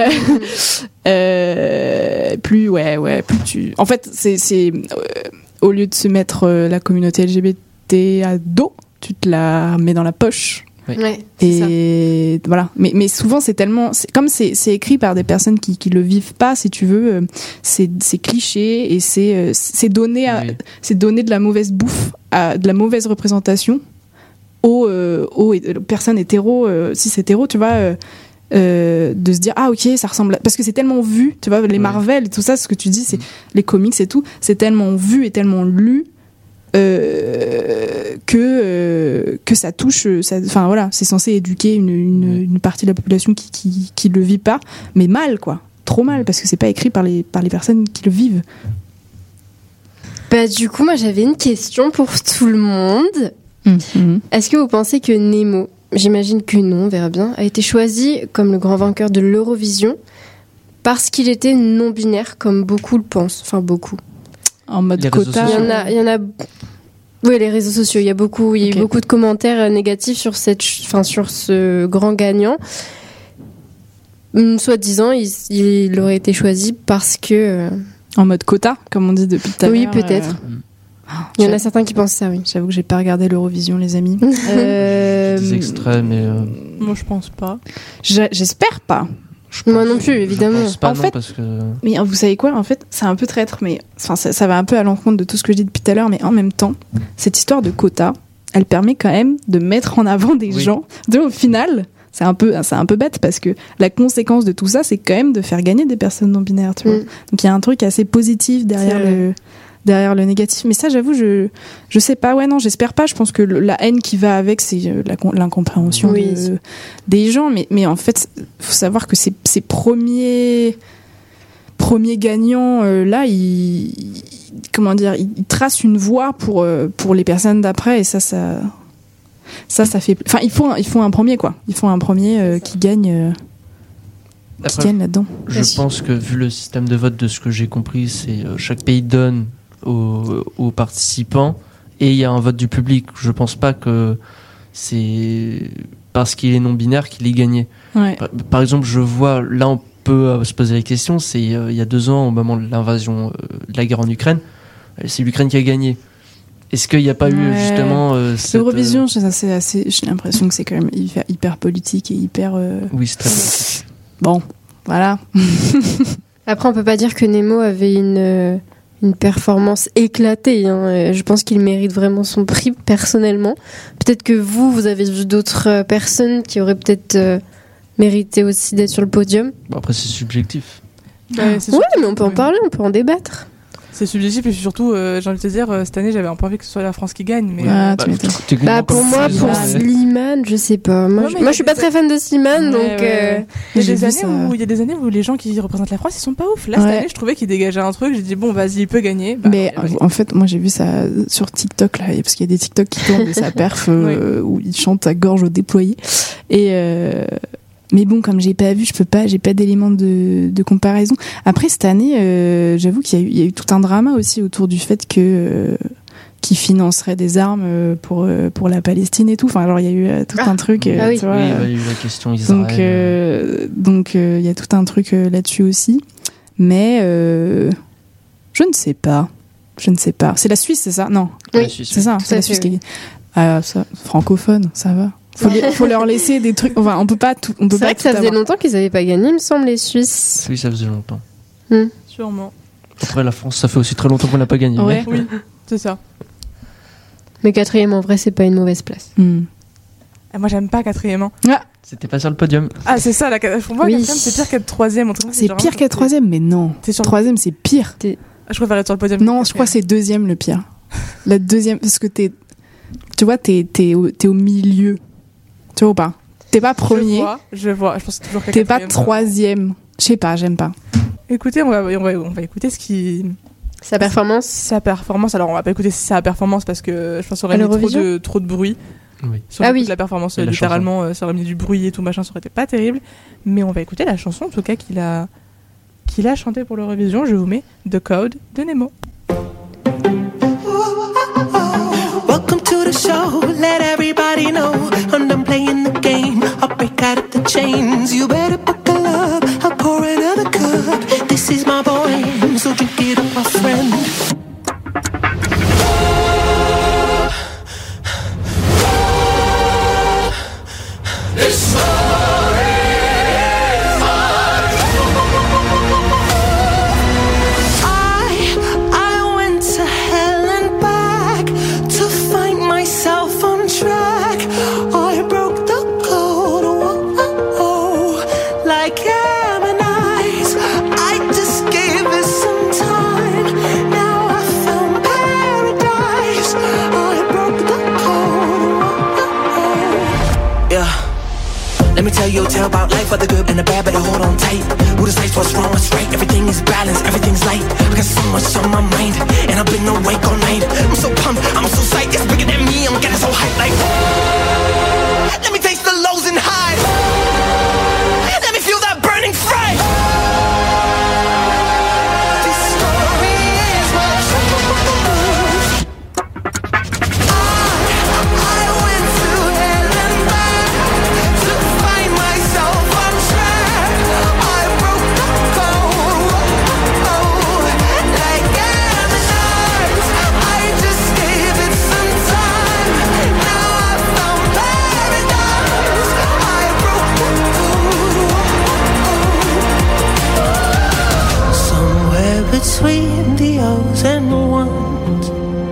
euh, plus ouais ouais plus tu. En fait c'est c'est euh, au lieu de se mettre euh, la communauté L G B T à dos, tu te la mets dans la poche. Ouais, c'est ça. Et voilà, mais mais souvent c'est tellement c'est, comme c'est c'est écrit par des personnes qui qui le vivent pas, si tu veux, euh, c'est c'est cliché et c'est euh, c'est donné à Oui. c'est donner de la mauvaise bouffe, à de la mauvaise représentation aux euh, aux, aux personnes hétéros, euh, cis hétéros, tu vois. Euh, euh, de se dire ah ok ça ressemble à... parce que c'est tellement vu, tu vois, les Ouais. Marvel et tout ça, ce que tu dis, c'est Mm. les comics et tout, c'est tellement vu et tellement lu euh, que euh, que ça touche ça, enfin voilà, c'est censé éduquer une, une, Ouais. une partie de la population qui, qui qui le vit pas, mais mal quoi, trop mal, parce que c'est pas écrit par les par les personnes qui le vivent. Bah, du coup, moi, j'avais une question pour tout le monde. Mm. Est-ce que vous pensez que Nemo, j'imagine que non, on verra bien, a été choisi comme le grand vainqueur de l'Eurovision parce qu'il était non-binaire, comme beaucoup le pensent. Enfin, beaucoup. En mode Les réseaux quota. Il y sociaux. en a... Il y en a... Oui, les réseaux sociaux. Il y a beaucoup, il y a eu Ok. beaucoup de commentaires euh, négatifs sur, cette, ch- enfin, sur ce grand gagnant. Hum, Soi-disant, il, il aurait été choisi parce que... euh, En mode quota, comme on dit depuis tout à Oui, l'heure. peut-être. euh, Il y en a certains qui pensent ça, oui. J'avoue que j'ai pas regardé l'Eurovision, les amis. Euh, des extraits, mais euh, Moi, je pense pas. J'ai- J'espère pas. je Moi pense- non plus, évidemment. Je pense pas En non, fait- parce que Mais vous savez quoi, en fait, c'est un peu traître, mais enfin, ça, ça va un peu à l'encontre de tout ce que je dis depuis tout à l'heure, mais en même temps, cette histoire de quota, elle permet quand même de mettre en avant des Oui. gens. De, au final, c'est un peu, c'est un peu bête, parce que la conséquence de tout ça, c'est quand même de faire gagner des personnes non binaires, tu vois. Mm. Donc il y a un truc assez positif derrière C'est vrai. le derrière le négatif. Mais ça, j'avoue, je je sais pas. Ouais, non, j'espère pas. Je pense que le- la haine qui va avec, c'est euh, la con- l'incompréhension Oui. de- des gens. Mais mais en fait, faut savoir que ces ces premiers premiers gagnants euh, là, ils, ils- comment dire, ils, ils tracent une voie pour euh, pour les personnes d'après. Et ça, ça ça, ça fait. Enfin, il faut un, il faut un premier quoi. Il faut un premier euh, qui gagne. euh, qui Après, gagne là-dedans. je Bien sûr. pense que vu le système de vote, de ce que j'ai compris, c'est euh, chaque pays donne aux, aux participants et il y a un vote du public. Je pense pas que c'est parce qu'il est non binaire qu'il est gagné. Ouais. Par, par exemple, je vois là on peut euh, se poser la question. C'est euh, il y a deux ans au moment de l'invasion euh, de la guerre en Ukraine, euh, c'est l'Ukraine qui a gagné. Est-ce qu'il n'y a pas eu Ouais. justement euh, cette, L'Eurovision, euh, c'est assez, assez, j'ai l'impression que c'est quand même hyper, hyper politique et hyper. euh, oui, c'est très politique. Bon, voilà. Après, on peut pas dire que Nemo avait une, euh, une performance éclatée. Hein. Euh, Je pense qu'il mérite vraiment son prix personnellement. Peut-être que vous, vous avez vu d'autres euh, personnes qui auraient peut-être euh, mérité aussi d'être sur le podium. Bon, après, c'est subjectif. Ouais, c'est Ouais, surtout- mais on peut en oui. parler, on peut en débattre. C'est subjectif et surtout, euh, j'ai envie de te dire, euh, cette année, j'avais un peu envie que ce soit la France qui gagne. Mais Ah, euh, tu m'étonnes. techniquement, Bah, pour comme moi, saison, pour mais- Slimane, je sais pas. Moi, Ouais, je, mais moi, il y a je suis pas des- très fan de Slimane, Ouais, donc. ouais, euh, ouais. Il y, a J'ai des vu années ça. où, il y a des années où les gens qui représentent la France, ils sont pas ouf. Là, Ouais. cette année, je trouvais qu'ils dégageaient un truc. J'ai dit, bon, vas-y, il peut gagner. Bah, Mais il a gagné. en fait, moi j'ai vu ça sur TikTok là, parce qu'il y a des TikTok qui tournent de sa perf euh, où il chante à gorge au déployé. Et euh, mais bon, comme j'ai pas vu, je peux pas, j'ai pas d'éléments de, de comparaison. Après cette année, euh, j'avoue qu'il y a eu, il y a eu tout un drama aussi autour du fait que euh, qui financerait des armes euh, pour euh, pour la Palestine et tout. Enfin, genre il y a eu euh, tout Ah. un truc. euh, Ah oui. tu vois, Oui, euh, il y a eu la question Israël. donc, euh, donc euh, il y a tout un truc euh, là-dessus aussi. Mais euh, je ne sais pas. Je ne sais pas. C'est la Suisse, c'est ça? Non, Oui, La Suisse, c'est ça. Tout C'est à la fait, Suisse qui oui. est. Ah, ça, francophone, ça va. Faut, les- faut leur laisser des trucs. Enfin, on peut pas tout. On peut C'est pas vrai que tout ça faisait avoir. longtemps qu'ils avaient pas gagné, il me semble, les Suisses. Oui, ça faisait longtemps. Sûrement. Après, la France, ça fait aussi très longtemps qu'on n'a pas gagné. Ouais. mais- Oui, c'est ça. Mais quatrième, en vrai, c'est pas une mauvaise place. Hmm. Et moi, j'aime pas quatrième. hein. C'était pas sur le podium. Ah, c'est ça, la, pour moi, Oui. quatrième, c'est pire qu'être troisième. Autrement, C'est genre pire vraiment- qu'être troisième, mais non. T'es sur le- Troisième, c'est pire. Ah, je préfère être sur le podium. Non, que je crois que quatrième. c'est deuxième le pire. La deuxième, parce que t'es. Tu vois, t'es, t'es, au, t'es au milieu. Tu vois ou pas? T'es pas premier. Je vois, je vois. Je pense que c'est toujours qu'à T'es pas quatrième. troisième. Je sais pas, j'aime pas. Écoutez, on va, on va, on va écouter ce qui, Sa performance. Sa performance, alors on va pas écouter sa performance parce que je pense qu'on aurait À mis trop l'Eurovision de, trop de bruit. Oui. Si on Ah écoute oui. la performance, Et la littéralement, euh, ça aurait mis du bruit et tout machin, ça aurait été pas terrible. Mais on va écouter la chanson, en tout cas, qu'il a, qu'il a chantée pour l'Eurovision. Je vous mets The Code de Nemo. Welcome to the show, let everybody know I'm done playing the game, I'll break out of the chains. You better buckle up, I'll pour another cup. This is my boy, so drink it up, my friend. This story is mine. I, I went to hell and back to find myself on track. I broke the code, oh, oh, oh, like Ammonites. I just gave it some time. Now I found paradise. I broke the code, oh, oh, oh. Yeah. Let me tell you a tale about life, for the good and the bad, better hold on tight. Who decides what's wrong, what's right? Everything is balanced, everything's light. I got so much on my mind, and I've been awake all night. I'm so pumped, I'm so psyched, it's bigger than me, I'm getting so hyped like. Let me taste the lows and highs. Let me feel that burning fright. This story is my truth. I, I went to hell and back to find myself on track. I broke the code, oh, like Ammonites. I just gave it some time. Now I found paradise. I broke the code, somewhere between the O's and the ones.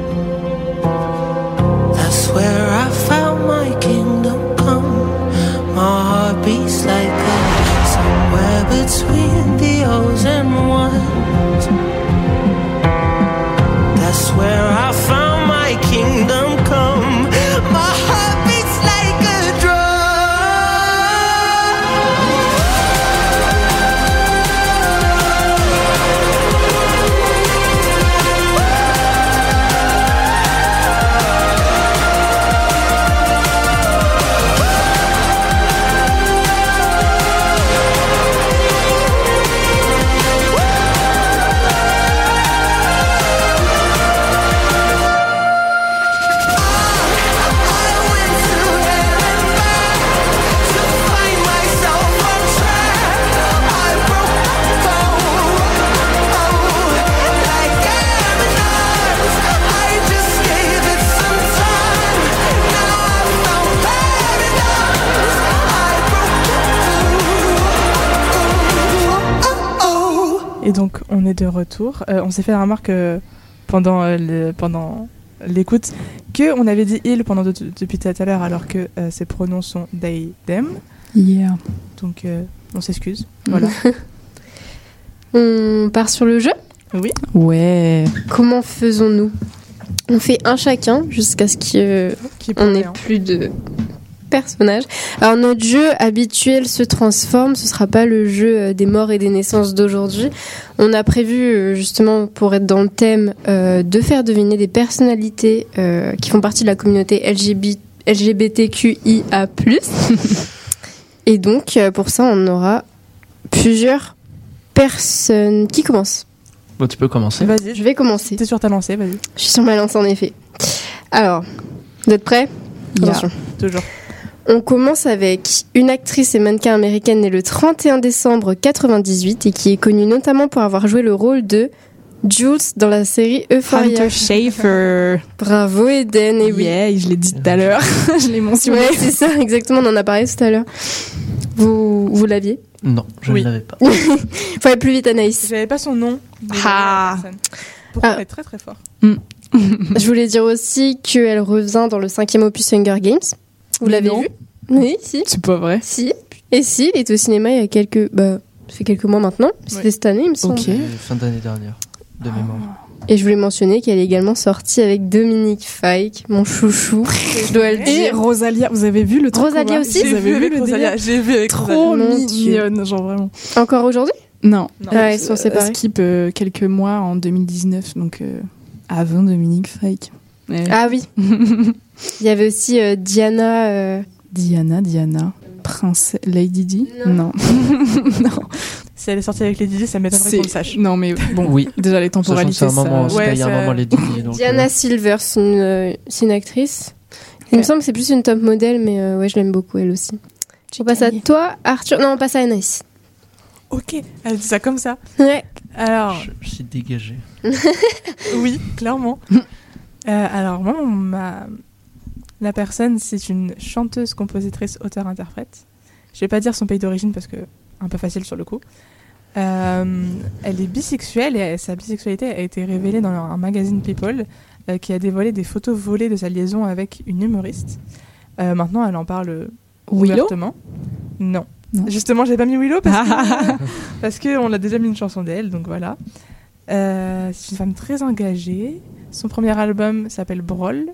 That's where I found my kingdom come. My heart beats like that. Somewhere between the O's and ones. That's where I found my kingdom come. My heart beats like a drum. Et donc, on est de retour. Euh, on s'est fait la remarque euh, pendant, euh, le, pendant l'écoute qu'on avait dit il pendant de, de, depuis tout à l'heure, alors que euh, ses pronoms sont they, them. Yeah. Donc, euh, on s'excuse. Voilà. On part sur le jeu. Oui. Ouais. Comment faisons-nous? On fait un chacun jusqu'à ce Qui qu'on peut n'ait rien. plus de personnages. Alors notre jeu habituel se transforme, ce sera pas le jeu des morts et des naissances d'aujourd'hui. On a prévu justement, pour être dans le thème, euh, de faire deviner des personnalités euh, qui font partie de la communauté L G B T Q I A plus. Et donc pour ça on aura plusieurs personnes. Qui commence? Bon, tu peux commencer. Vas-y. Je vais commencer. T'es sur ta lancée, vas-y. Je suis sur ma lance en effet. Alors, vous êtes prêts? Yeah. Attention. Toujours. On commence avec une actrice et mannequin américaine née le trente et un décembre quatre-vingt-dix-huit et qui est connue notamment pour avoir joué le rôle de Jules dans la série Euphoria. Hunter Schafer. Bravo Eden, et oui. Yeah, je l'ai dit tout à l'heure. Je l'ai mentionné. Ouais, c'est ça, exactement, on en a parlé tout à l'heure. Vous, vous l'aviez? Non, je Oui. ne l'avais pas. Faut aller plus vite Anaïs. J'avais pas son nom. mais Ah. la personne. Pourquoi Ah. elle est très très fort. Je voulais dire aussi qu'elle revient dans le cinquième opus Hunger Games. Vous l'avez Non. vu? Oui, si. C'est pas vrai. Si. Et si, il est au cinéma il y a quelques... Bah, ça fait quelques mois maintenant. C'était Oui. cette année, il me semble. Ok. Euh, Fin d'année dernière, de mémoire. Et je voulais mentionner qu'elle est également sortie avec Dominique Fike, mon chouchou, je dois le Et dire. Rosalia, vous avez vu le truc Rosalia ou pas aussi Vous avez vu avec le Rosalia. délire? J'ai vu avec Trop Rosalia. Mon Dieu. mignonne, genre vraiment. Encore aujourd'hui? Non. Non. Ah, ils sont séparés. Euh, Skip euh, quelques mois en deux mille dix-neuf, donc euh, avant Dominique Fike. Ouais. Ah oui. Il y avait aussi euh, Diana. euh, Diana, Diana. Prince Lady Di. Non. Non. Non. Si elle est sortie avec Lady Di, ça m'étonnerait C'est- qu'on le sache. Non, mais bon, Oui. déjà les Sachant que temporalités, c'est un moment, ça... Ouais, c'était il y a un ça- moment les Disney, donc, Diana euh, Silver, c'est une, euh, c'est une actrice. Il me semble que c'est plus une top modèle, mais euh, ouais, je l'aime beaucoup elle aussi. On passe à toi, Arthur. Non, on passe à Anaïs. Ok, elle dit ça comme ça. Ouais. Alors, je, je suis dégagé. oui, clairement. Euh, alors, moi, on m'a- la personne, c'est une chanteuse, compositrice, auteur, interprète. Je vais pas dire son pays d'origine parce que un peu facile sur le coup. Euh, elle est bisexuelle et sa bisexualité a été révélée dans un magazine People euh, qui a dévoilé des photos volées de sa liaison avec une humoriste. Euh, maintenant, elle en parle Willow ouvertement. Non. Non. Justement, j'ai pas mis Willow parce que parce que on a déjà mis une chanson d'elle, donc voilà. Euh, c'est une femme très engagée. Son premier album s'appelle Brawl.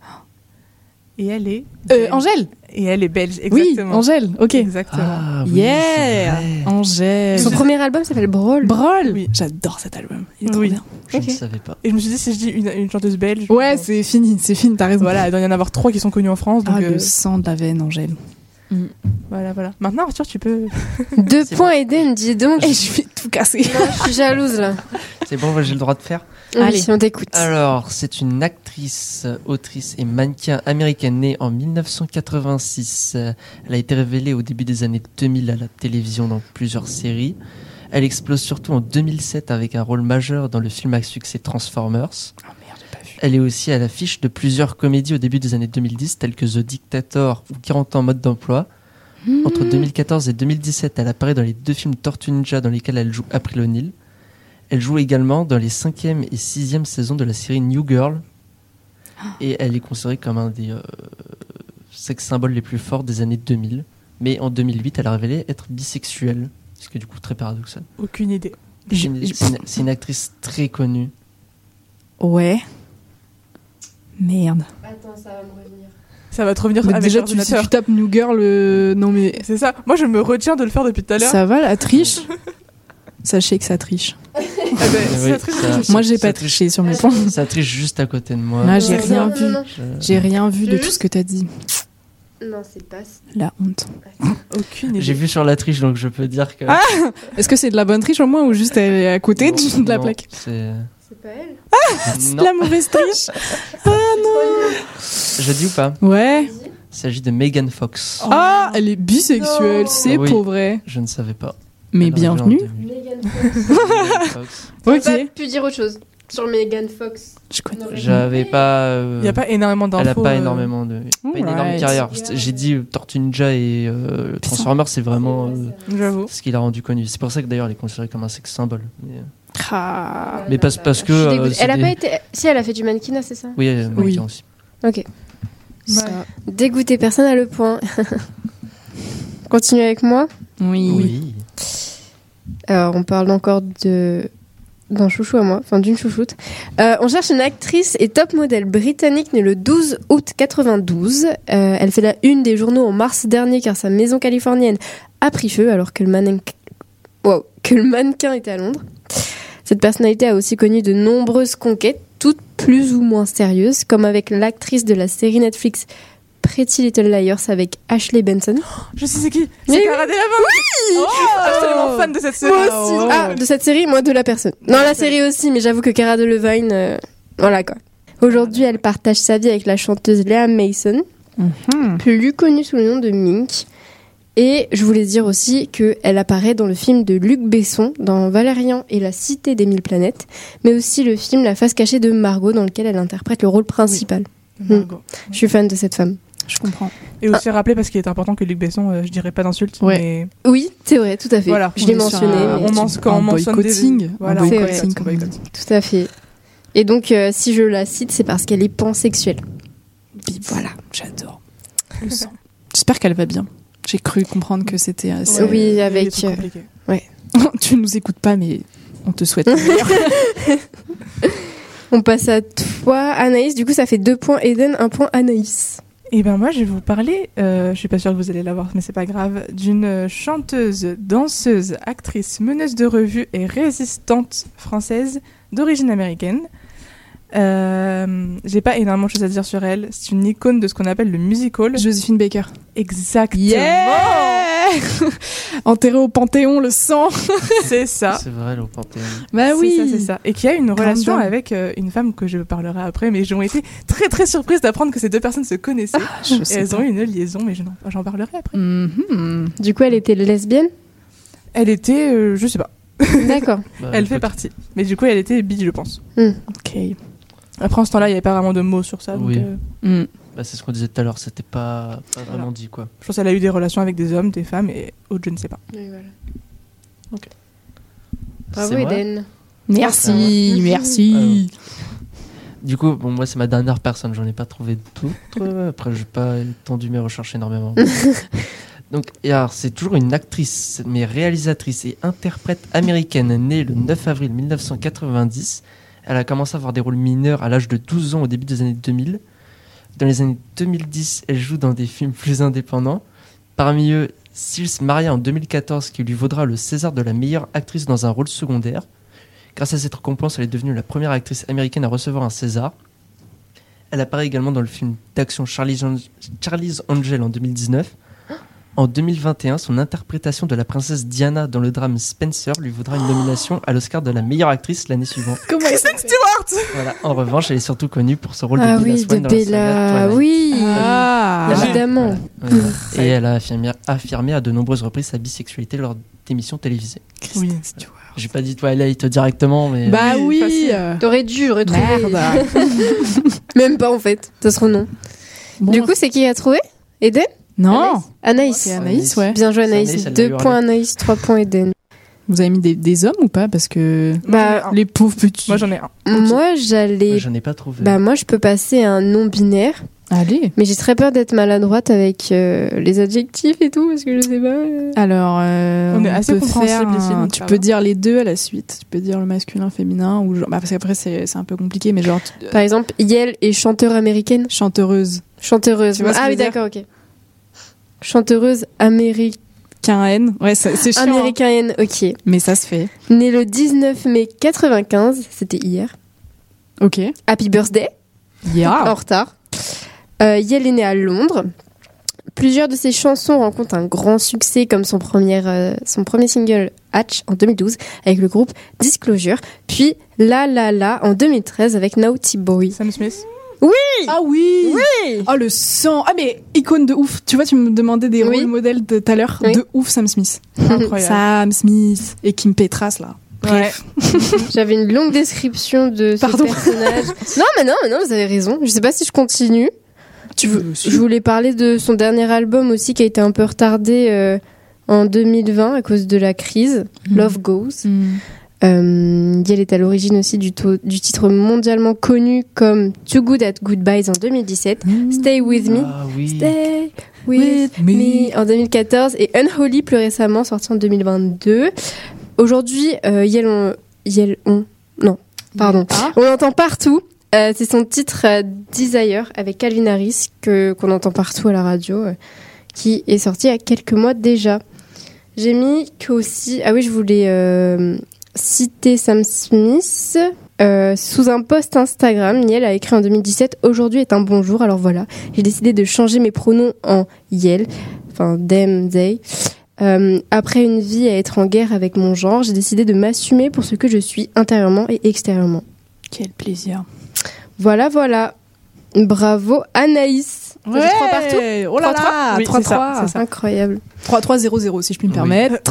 Et elle est Euh, belge. Angèle. Et elle est belge, Oui, exactement. Angèle, ok. Exactement. Ah, oui, Yeah c'est vrai. Angèle. Son premier album s'appelle Brawl. Brawl. Oui. J'adore cet album. Il est trop Oui. bien. Je Ok. ne savais pas. Et je me suis dit, si je dis une, une chanteuse belge. Ouais, bon, c'est fini, c'est fini, t'as raison. Voilà, il doit y en avoir trois qui sont connus en France. Donc Ah, euh, le sang de la veine, Angèle. voilà, voilà. Maintenant, Arthur, tu peux. Deux C'est points Eden, dis donc. Et je vais tout casser. Non, je suis jalouse là. C'est bon, j'ai le droit de faire. Allez, on t'écoute. Alors, c'est une actrice, autrice et mannequin américaine née en mille neuf cent quatre-vingt-six. Euh, Elle a été révélée au début des années deux mille à la télévision dans plusieurs séries. Elle explose surtout en deux mille sept avec un rôle majeur dans le film à succès Transformers. Oh merde, j'ai pas vu. Elle est aussi à l'affiche de plusieurs comédies au début des années deux mille dix, telles que The Dictator ou quarante ans en mode d'emploi. Entre deux mille quatorze et deux mille dix-sept, elle apparaît dans les deux films Tortue Ninja dans lesquels elle joue April O'Neil. Elle joue également dans les cinquième et sixième saisons de la série New Girl. Et elle est considérée comme un des euh, sex symboles les plus forts des années deux mille. Mais en deux mille huit, elle a révélé être bisexuelle. Ce qui est du coup très paradoxal. Aucune idée. C'est une, c'est une- c'est une actrice très connue. Ouais. Merde. Attends, ça va me revenir. Ça va te revenir Mais avec déjà, tu, si l'ordinateur. tu tapes New Girl, euh, non mais. C'est ça. Moi, je me retiens de le faire depuis tout à l'heure. Ça va la triche Sachez que ça triche. Ah ben, si Oui, ça triche, ça- je- Moi, j'ai ça pas triche. triché sur mes points. Ça triche juste à côté de moi. Ah, j'ai Non, rien non, vu. non, non. Je- J'ai rien vu de tout ce que t'as dit. Non, c'est pas. La honte. Aucune idée. J'ai vu sur la triche, donc je peux dire que. Ah Est-ce que c'est de la bonne triche au moins ou juste elle est à côté Non, de la non, plaque C'est. C'est pas elle. C'est de Non. la mauvaise triche. Je dis ou pas? Ouais. Il s'agit de Megan Fox. Ah, elle est bisexuelle, c'est Oui. pour vrai. Je ne savais pas. Mais Elle a bienvenue. rejoint en deux mille. Megan Fox. Megan Fox. Ok. J'ai pas pu dire autre chose sur Megan Fox. Je connais. J'avais pas. euh, Il n'y a pas énormément d'infos. Elle a pas euh, énormément de. Pas une énorme Alright. carrière. J'ai dit euh, Tortue Ninja et euh, Transformers, c'est vraiment euh, J'avoue. ce qu'il a rendu connu. C'est pour ça que d'ailleurs elle est considérée comme un sex symbole. Mais, euh, Ah. mais parce, parce que. Je suis euh, dégoûtée. c'est Elle a des- pas été. Si, elle a fait du mannequinat, c'est ça? Oui, euh, Oui. mannequin aussi. Ok. Ça. Dégoûté, personne n'a le point. Continue avec moi. Oui. Oui. Alors, on parle encore de d'un chouchou à moi, enfin d'une chouchoute. Euh, on cherche une actrice et top modèle britannique née le douze août quatre-vingt-douze. Euh, elle fait la une des journaux en mars dernier car sa maison californienne a pris feu alors que le mannequin, wow, que le mannequin était à Londres. Cette personnalité a aussi connu de nombreuses conquêtes, toutes plus ou moins sérieuses, comme avec l'actrice de la série Netflix Pretty Little Liars avec Ashley Benson. Je sais c'est qui. Mais C'est Cara Delevingne. Oui. Je suis absolument fan de cette série. Moi aussi. Oh. Ah, de cette série, moi de la personne. Non, la série aussi, mais j'avoue que Cara Delevingne, euh, voilà quoi. Aujourd'hui, elle partage sa vie avec la chanteuse Lea Mason, Mhm. plus connue sous le nom de Mink. Et je voulais dire aussi qu'elle apparaît dans le film de Luc Besson, dans Valérian et la Cité des Mille Planètes, mais aussi le film La face cachée de Margot, dans lequel elle interprète le rôle principal. Margot. Je suis fan de cette femme. Je comprends. Et aussi rappeler, parce qu'il est important que Luc Besson, euh, je dirais pas d'insulte, Ouais. mais Oui, c'est vrai, tout à fait. Voilà, je on l'ai est sur mentionné. un- mais- on men- quand un on mentionne des... boycotting. Voilà, Un on boycotting, boycotte, quand on même. boycotte. Tout à fait. Et donc, euh, si je la cite, c'est parce qu'elle est pansexuelle. Voilà, j'adore. Je le sens. J'espère qu'elle va bien. J'ai cru comprendre que c'était assez. Ouais. Oui, il y a avec, des trucs euh, compliqués. Tu nous écoutes pas, mais on te souhaite le meilleur. On passe à toi, Anaïs. Du coup, ça fait deux points Eden, un point Anaïs. Et ben moi, je vais vous parler, euh, je suis pas sûre que vous allez la voir, mais c'est pas grave, d'une chanteuse, danseuse, actrice, meneuse de revue et résistante française d'origine américaine. Euh, j'ai pas énormément de choses à dire sur elle. C'est une icône de ce qu'on appelle le musical. Joséphine Baker. Exactement. Yeah. Enterrée au Panthéon, le sang. C'est ça. C'est vrai, le Panthéon. Bah oui. C'est ça, c'est ça. Et qui a une relation Grande dame. avec euh, une femme que je parlerai après, mais j'ai été très très surprise d'apprendre que ces deux personnes se connaissaient. Je et sais elles pas. ont eu une liaison, mais je n'en- j'en parlerai après. Mhm. Du coup, elle était lesbienne. Elle était, euh, je sais pas, D'accord. Bah, elle fait peut- partie. Mais du coup, elle était bi, je pense. Ok. Après, en ce temps-là, il n'y avait pas vraiment de mots sur ça. Donc, Oui. euh, Mm. Bah, c'est ce qu'on disait tout à l'heure, c'était pas, pas Voilà. vraiment dit quoi. je pense qu'elle a eu des relations avec des hommes, des femmes et autres, je ne sais pas. Bravo, C'est moi Eden. Merci, Ah merci. Du coup, bon, moi c'est ma dernière personne, j'en ai pas trouvé d'autres. Après, j'ai pas étendu mes recherches énormément. Donc, et alors, c'est toujours une actrice, mais réalisatrice et interprète américaine, née le neuf avril mille neuf cent quatre-vingt-dix. Elle a commencé à avoir des rôles mineurs à l'âge de douze ans au début des années deux mille. Dans les années deux mille dix, elle joue dans des films plus indépendants. Parmi eux, Sils Maria en deux mille quatorze, qui lui vaudra le César de la meilleure actrice dans un rôle secondaire. Grâce à cette récompense, elle est devenue la première actrice américaine à recevoir un César. Elle apparaît également dans le film d'action Charlie's Ang- Charlie's Angel en deux mille dix-neuf. En deux mille vingt et un, son interprétation de la princesse Diana dans le drame Spencer lui vaudra une nomination à l'Oscar de la meilleure actrice l'année suivante. Comment elle Kristen Stewart. Voilà. En revanche, elle est surtout connue pour son rôle Ah de Bella oui, de Swan dans la saga Bella. Twilight. Oui. Ah. Évidemment. Voilà. Et elle a affirmé, affirmé à de nombreuses reprises sa bisexualité lors d'émissions télévisées. Oui. J'ai pas dit Twilight directement, mais Bah Oui, oui. facile. euh, T'aurais dû, j'aurais trouvé. Merde. Même pas en fait. Ça sera non. Bon. Du coup, c'est qui a trouvé Eden Non. Anaïs. C'est Anaïs, ouais. Bien joué, C'est Anaïs. Anaïs, elle l'a Deux eu en points, l'air. Anaïs. Trois points, Eden. Vous avez mis des, des hommes ou pas? Parce que Bah, les pauvres petits. Moi, j'en ai un. moi, j'allais. je n'ai pas trouvé. Bah, moi, je peux passer à un non-binaire. Allez. Mais j'ai très peur d'être maladroite avec euh, les adjectifs et tout, parce que je sais pas. euh. Alors, euh, On est assez peut compréhensible faire ici, un- donc tu ça peux va. dire les deux à la suite. Tu peux dire le masculin, féminin ou genre. Bah, parce qu'après c'est c'est un peu compliqué, mais genre tu- Par exemple, Yel est chanteur américaine. chanteuse. Chanteuse. Tu vois ce que ah je oui, veux dire d'accord, ok. Chanteuse américaine. Qu'un N. Ouais, ça- c'est chiant. hein. Américaine, ok. Mais ça se fait. Née le dix-neuf mai quatre-vingt-quinze, c'était hier. Ok. Happy birthday, en Yeah. retard. Euh, Yel est née à Londres. Plusieurs de ses chansons rencontrent un grand succès, comme son premier, euh, son premier single Hatch en deux mille douze avec le groupe Disclosure, puis La La La en deux mille treize avec Naughty Boy. Sam Smith. Ah oui. Oui. Oh le sang. Ah mais icône de ouf. Tu vois, tu me demandais des Oui. rôles modèles de tout à l'heure. Oui. De ouf, Sam Smith. Incroyable. Sam Smith et Kim Petras là. Ouais. J'avais une longue description de ce Pardon. personnage. non, mais non, mais non, vous avez raison. Je sais pas si je continue. Tu veux Je voulais parler de son dernier album aussi qui a été un peu retardé euh, en deux mille vingt à cause de la crise. Love Goes. Mm. Euh, elle est à l'origine aussi du, to- du titre mondialement connu comme Too Good at Goodbyes en deux mille dix-sept, Stay With Me, Ah oui. Stay With With me. Me en deux mille quatorze et Unholy plus récemment sorti en deux mille vingt-deux. Aujourd'hui, euh, Yel on, Yel on, non, pardon, Ah. on l'entend partout. Euh, c'est son titre euh, Desire avec Calvin Harris que qu'on entend partout à la radio, euh, qui est sorti il y a quelques mois déjà. J'ai mis que aussi, ah oui, je voulais euh, citer Sam Smith. Euh, sous un post Instagram, Yel a écrit en deux mille dix-sept « Aujourd'hui est un bon jour, alors voilà, j'ai décidé de changer mes pronoms en Yel, enfin them, they. Euh, après une vie à être en guerre avec mon genre, j'ai décidé de m'assumer pour ce que je suis intérieurement et extérieurement. Quel plaisir. » Voilà, voilà. Bravo Anaïs. Ça fait trois partout. Oh là trois, là. Oui, trois c'est ça, trois. c'est ça. Incroyable. trois trois zéro zéro si je puis me Oui. permettre.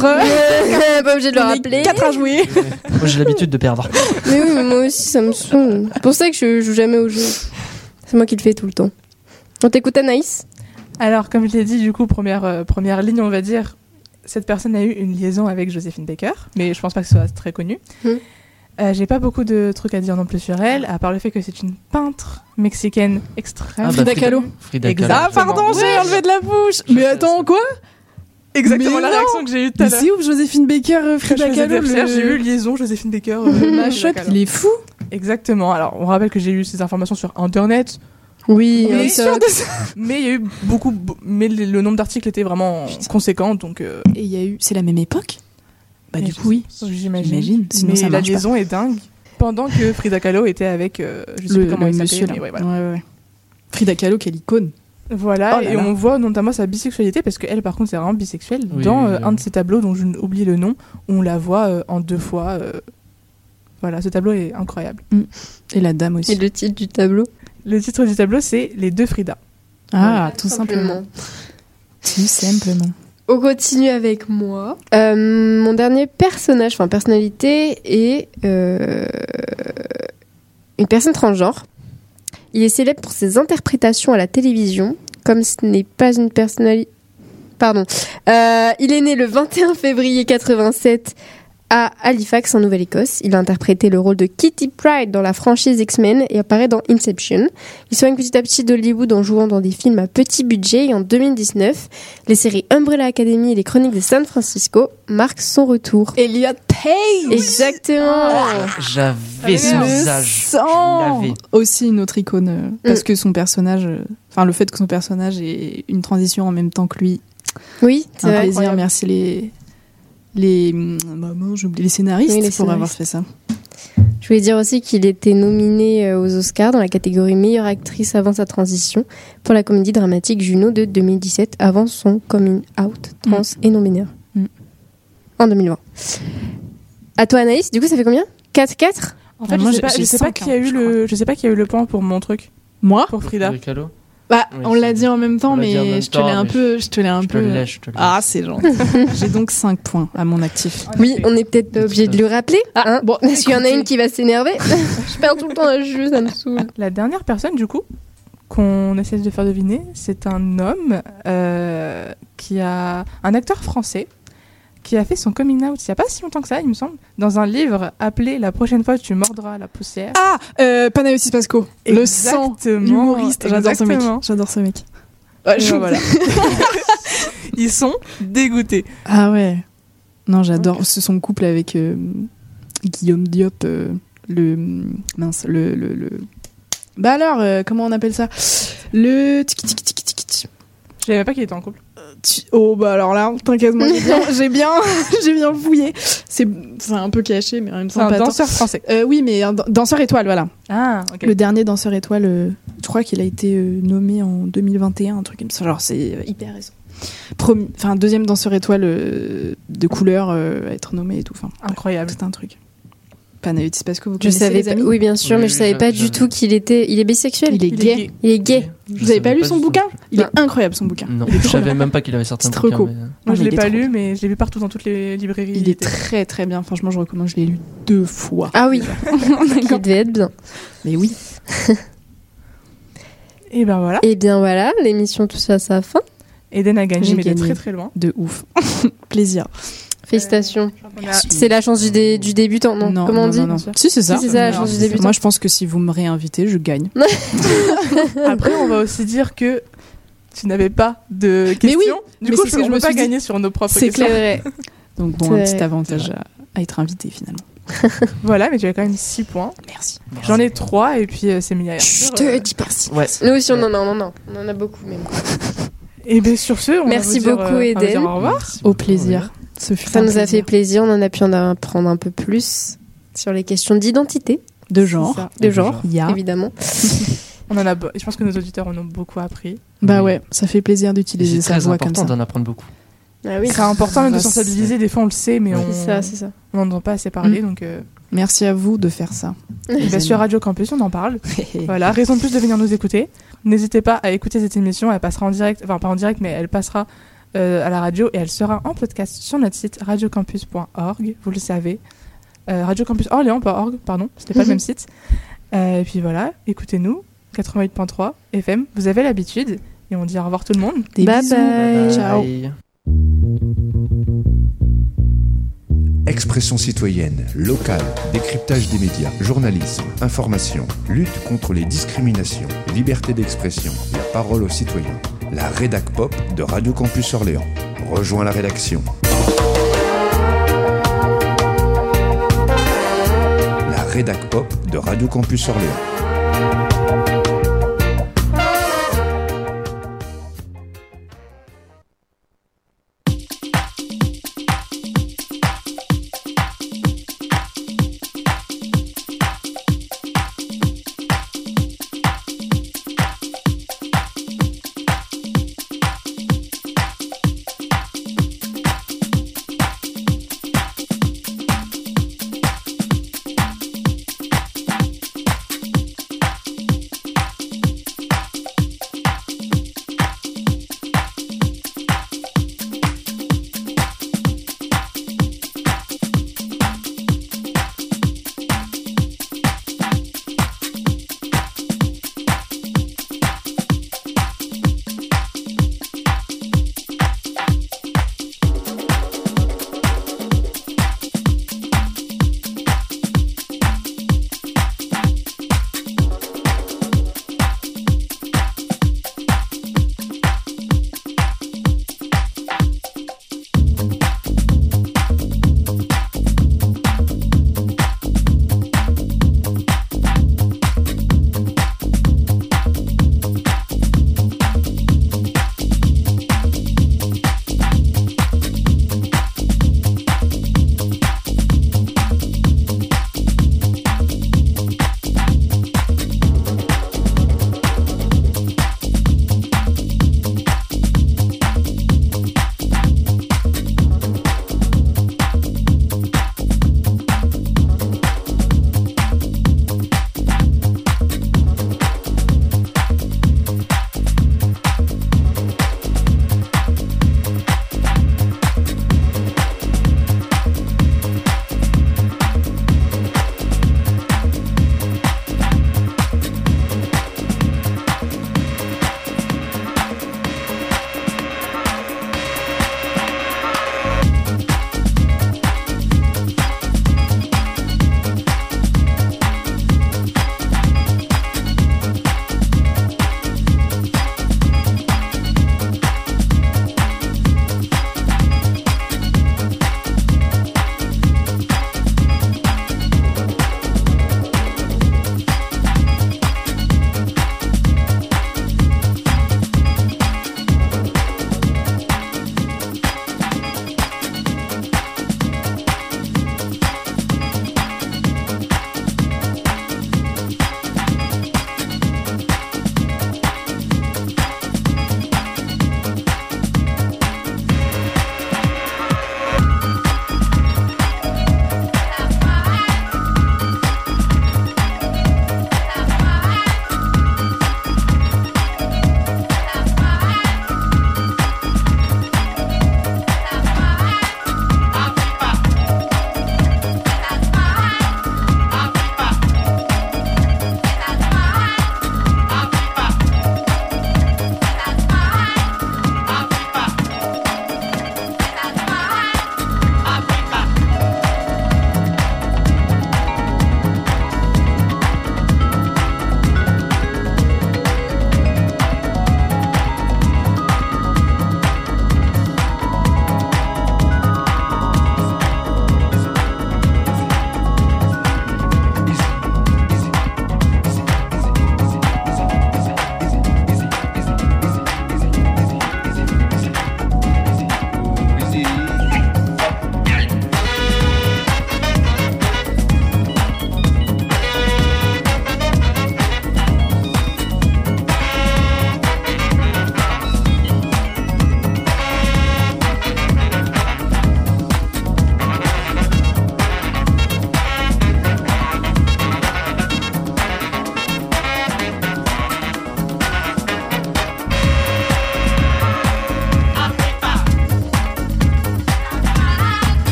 Pas obligé de le On est rappeler. quatre à jouer. Moi j'ai l'habitude de perdre. Mais oui, mais moi aussi, ça me saoule. C'est pour ça que je joue jamais au jeu. C'est moi qui le fais tout le temps. On t'écoute, Anaïs? Alors, comme je l'ai dit, du coup, première, euh, première ligne, on va dire, cette personne a eu une liaison avec Joséphine Baker, mais je pense pas que ce soit très connu. Mm. Euh, j'ai pas beaucoup de trucs à dire non plus sur elle, à part le fait que c'est une peintre mexicaine extrême. Ah, Frida Kahlo. Frida Exact. Kahlo. Ah pardon, Ouais. j'ai enlevé de la bouche. Je Mais sais attends, ça. quoi? Exactement Mais la non. réaction que j'ai eue tout à Mais l'heure. c'est ouf, Joséphine Baker, euh, Quand je Frida faisais Kahlo, des recherches, j'ai eu le liaison Joséphine Baker. le euh, mashup, Frida Kahlo. il est fou. Exactement. Alors, on rappelle que j'ai eu ces informations sur Internet. Oui, Mais, un TikTok. mais il y a eu beaucoup, mais le, le nombre d'articles était vraiment conséquent, donc. euh, Et il y a eu. C'est la même époque Bah, mais du je- coup, oui. J'imagine. J'imagine, sinon mais ça la marche pas. liaison est dingue. Pendant que Frida Kahlo était avec, euh, je sais Le, plus comment le il monsieur s'appelait, là. mais ouais, voilà. Ouais, ouais. Frida Kahlo, quelle icône. Voilà, Oh là et là. on voit notamment sa bisexualité, parce qu'elle, par contre, c'est vraiment bisexuelle, Oui, dans oui, euh, oui. un de ses tableaux dont je oublie le nom, où on la voit euh, en deux fois. euh, Voilà, ce tableau est incroyable. Et la dame aussi. Et le titre du tableau. Le titre du tableau, c'est Les deux Frida. Ah, tout simplement. Tout simplement. On continue avec moi. Euh, mon dernier personnage, enfin personnalité, est euh, une personne transgenre. Il est célèbre pour ses interprétations à la télévision, comme ce n'est pas une personnalité... Pardon. Euh, il est né le vingt et un février quatre-vingt-sept à Halifax, en Nouvelle-Écosse. Il a interprété le rôle de Kitty Pryde dans la franchise X-Men et apparaît dans Inception. Il soigne petit à petit d'Hollywood en jouant dans des films à petit budget et en deux mille dix-neuf, les séries Umbrella Academy et les Chroniques de San Francisco marquent son retour. Elliot Page. Exactement. J'avais son Le visage. sang. Je l'avais. Aussi une autre icône, euh, parce que son personnage, euh, enfin le fait que son personnage ait une transition en même temps que lui, Oui, c'est un vrai. plaisir. incroyable. Merci les les hum, maman, j'oublie les scénaristes Oui, les pour avoir scénaristes. fait ça. Je voulais dire aussi qu'il était nominé euh, aux Oscars dans la catégorie meilleure actrice avant sa transition pour la comédie dramatique Juno de deux mille dix-sept, avant son coming out trans et non binaire. Mm. En deux mille vingt. À toi Anaïs, du coup ça fait combien quatre quatre En fait, Ah, moi, je sais pas, j'ai je sais pas cinq, qui a hein, eu je le, je sais pas qui a eu le point pour mon truc, Moi, pour Frida. Frida Kahlo. bah Oui, on c'est- l'a dit en même temps, on l'a dit en mais même je te l'ai temps, un mais peu, je te l'ai un Je te peu. le laisse, je te le laisse. Ah, c'est gentil. J'ai donc cinq points à mon actif. Oui, on est peut-être pas obligé de le rappeler. hein, bon, parce qu'il y en a écoutez. une qui va s'énerver. Je perds tout le temps à jeu, ça me saoule. La dernière personne, du coup, qu'on essaie de faire deviner, c'est un homme euh, qui a un acteur français qui a fait son coming out il n'y a pas si longtemps que ça, il me semble, dans un livre appelé La prochaine fois tu mordras la poussière. Ah, euh, Panayotis Pasco, le sang, Exactement, l'humoriste. J'adore ce mec. exactement. J'adore ce mec. Et je- voilà. Ils sont dégoûtés. Ah ouais. Non, j'adore ce son couple avec euh, Guillaume Diop, euh, le mince, le le, le... Bah alors, euh, comment on appelle ça? Le tiki tiki tiki tiki tiki. Je savais même pas qu'il était en couple. Tu- Oh bah alors là, t'inquiète, moi j'ai bien, j'ai bien, j'ai bien fouillé. C'est, c'est un peu caché, mais en même C'est temps un pas tant. danseur français. Euh, oui, mais un dan- danseur étoile, voilà. Ah, ok. Le dernier danseur étoile, euh, je crois qu'il a été euh, nommé en deux mille vingt et un, un truc comme ça. Genre c'est euh, hyper récent. Promi- Enfin, deuxième danseur étoile euh, de couleur euh, à être nommé et tout. Enfin, Incroyable. c'est un truc. Panayotis Pasco, vous Je connaissez savais les pas, amis oui bien sûr, Oui, mais je oui, savais j'a- pas du j'avais. tout qu'il était. Il est bisexuel. Il est Il est gay. gay. Il est gay. Je Vous avez pas savais lu son du tout. bouquin? Il Non. est incroyable son bouquin. Non, Il est je trop savais bien. même pas qu'il avait certains C'est trop bouquins. cool. mais- Moi, Ah, je mais l'ai il est pas trop lu, mais je l'ai vu partout dans toutes les librairies. Il est très très bien. Franchement, je recommande. Je l'ai lu deux fois. Ah oui, qui devait être bien. Mais oui. Et ben voilà. Et bien voilà, l'émission touche à sa fin. Eden a gagné, J'ai mais de gagné. très très loin. De ouf. Plaisir. Félicitations. On a- C'est la chance du, dé- du débutant, non, Comment on dit non, non. Si, c'est ça. Si, c'est ça, la Non, chance du c'est débutant. Moi, je pense que si vous me réinvitez, je gagne. Après, on va aussi dire que tu n'avais pas de questions. Mais oui, du mais coup, c'est je ce que ne je peux me pas suis dit. gagner sur nos propres C'est questions. C'est vrai. Donc, bon, C'est un petit vrai. avantage à, à être invité finalement. Voilà, mais tu as quand même six points. Merci. J'en ai trois et puis euh, c'est Mia et Je Arthur, te euh, dis merci. Ouais. Nous aussi, on en a, on en a. On en a beaucoup même. Et bien sur ce, on Merci va vous dire, beaucoup, euh, on va vous dire Eden. au revoir. Merci Au beaucoup, plaisir. Ce fut Ça un nous a fait plaisir. plaisir, on en a pu en apprendre un peu plus sur les questions d'identité, De C'est genre. ça. de genre, Il y a. évidemment. On en a, bo- je pense que nos auditeurs en ont beaucoup appris. Bah Oui. ouais, ça fait plaisir Et d'utiliser c'est sa très voix comme important ça. d'en apprendre beaucoup. Ah oui, C'est important même de Bah, sensibiliser. Des fois, on le sait, mais on c'est ça, c'est ça. on n'entend pas assez parler. Donc, euh, Merci à vous de faire ça. et bien sur Radio Campus, on en parle. Voilà, raison de plus de venir nous écouter. N'hésitez pas à écouter cette émission. Elle passera en direct, enfin pas en direct, mais elle passera euh, à la radio et elle sera en podcast sur notre site radiocampus point org. Vous le savez, euh, radiocampus orléans point org, pardon, c'était pas le même site. Euh, et puis voilà, écoutez-nous, quatre-vingt-huit point trois F M. Vous avez l'habitude et on dit au revoir tout le monde. Des Bye bisous. bye. Ciao. Bye. Expression citoyenne, locale, décryptage des médias, journalisme, information, lutte contre les discriminations, liberté d'expression, la parole aux citoyens. La Rédac Pop de Radio Campus Orléans. Rejoins la rédaction. La Rédac Pop de Radio Campus Orléans.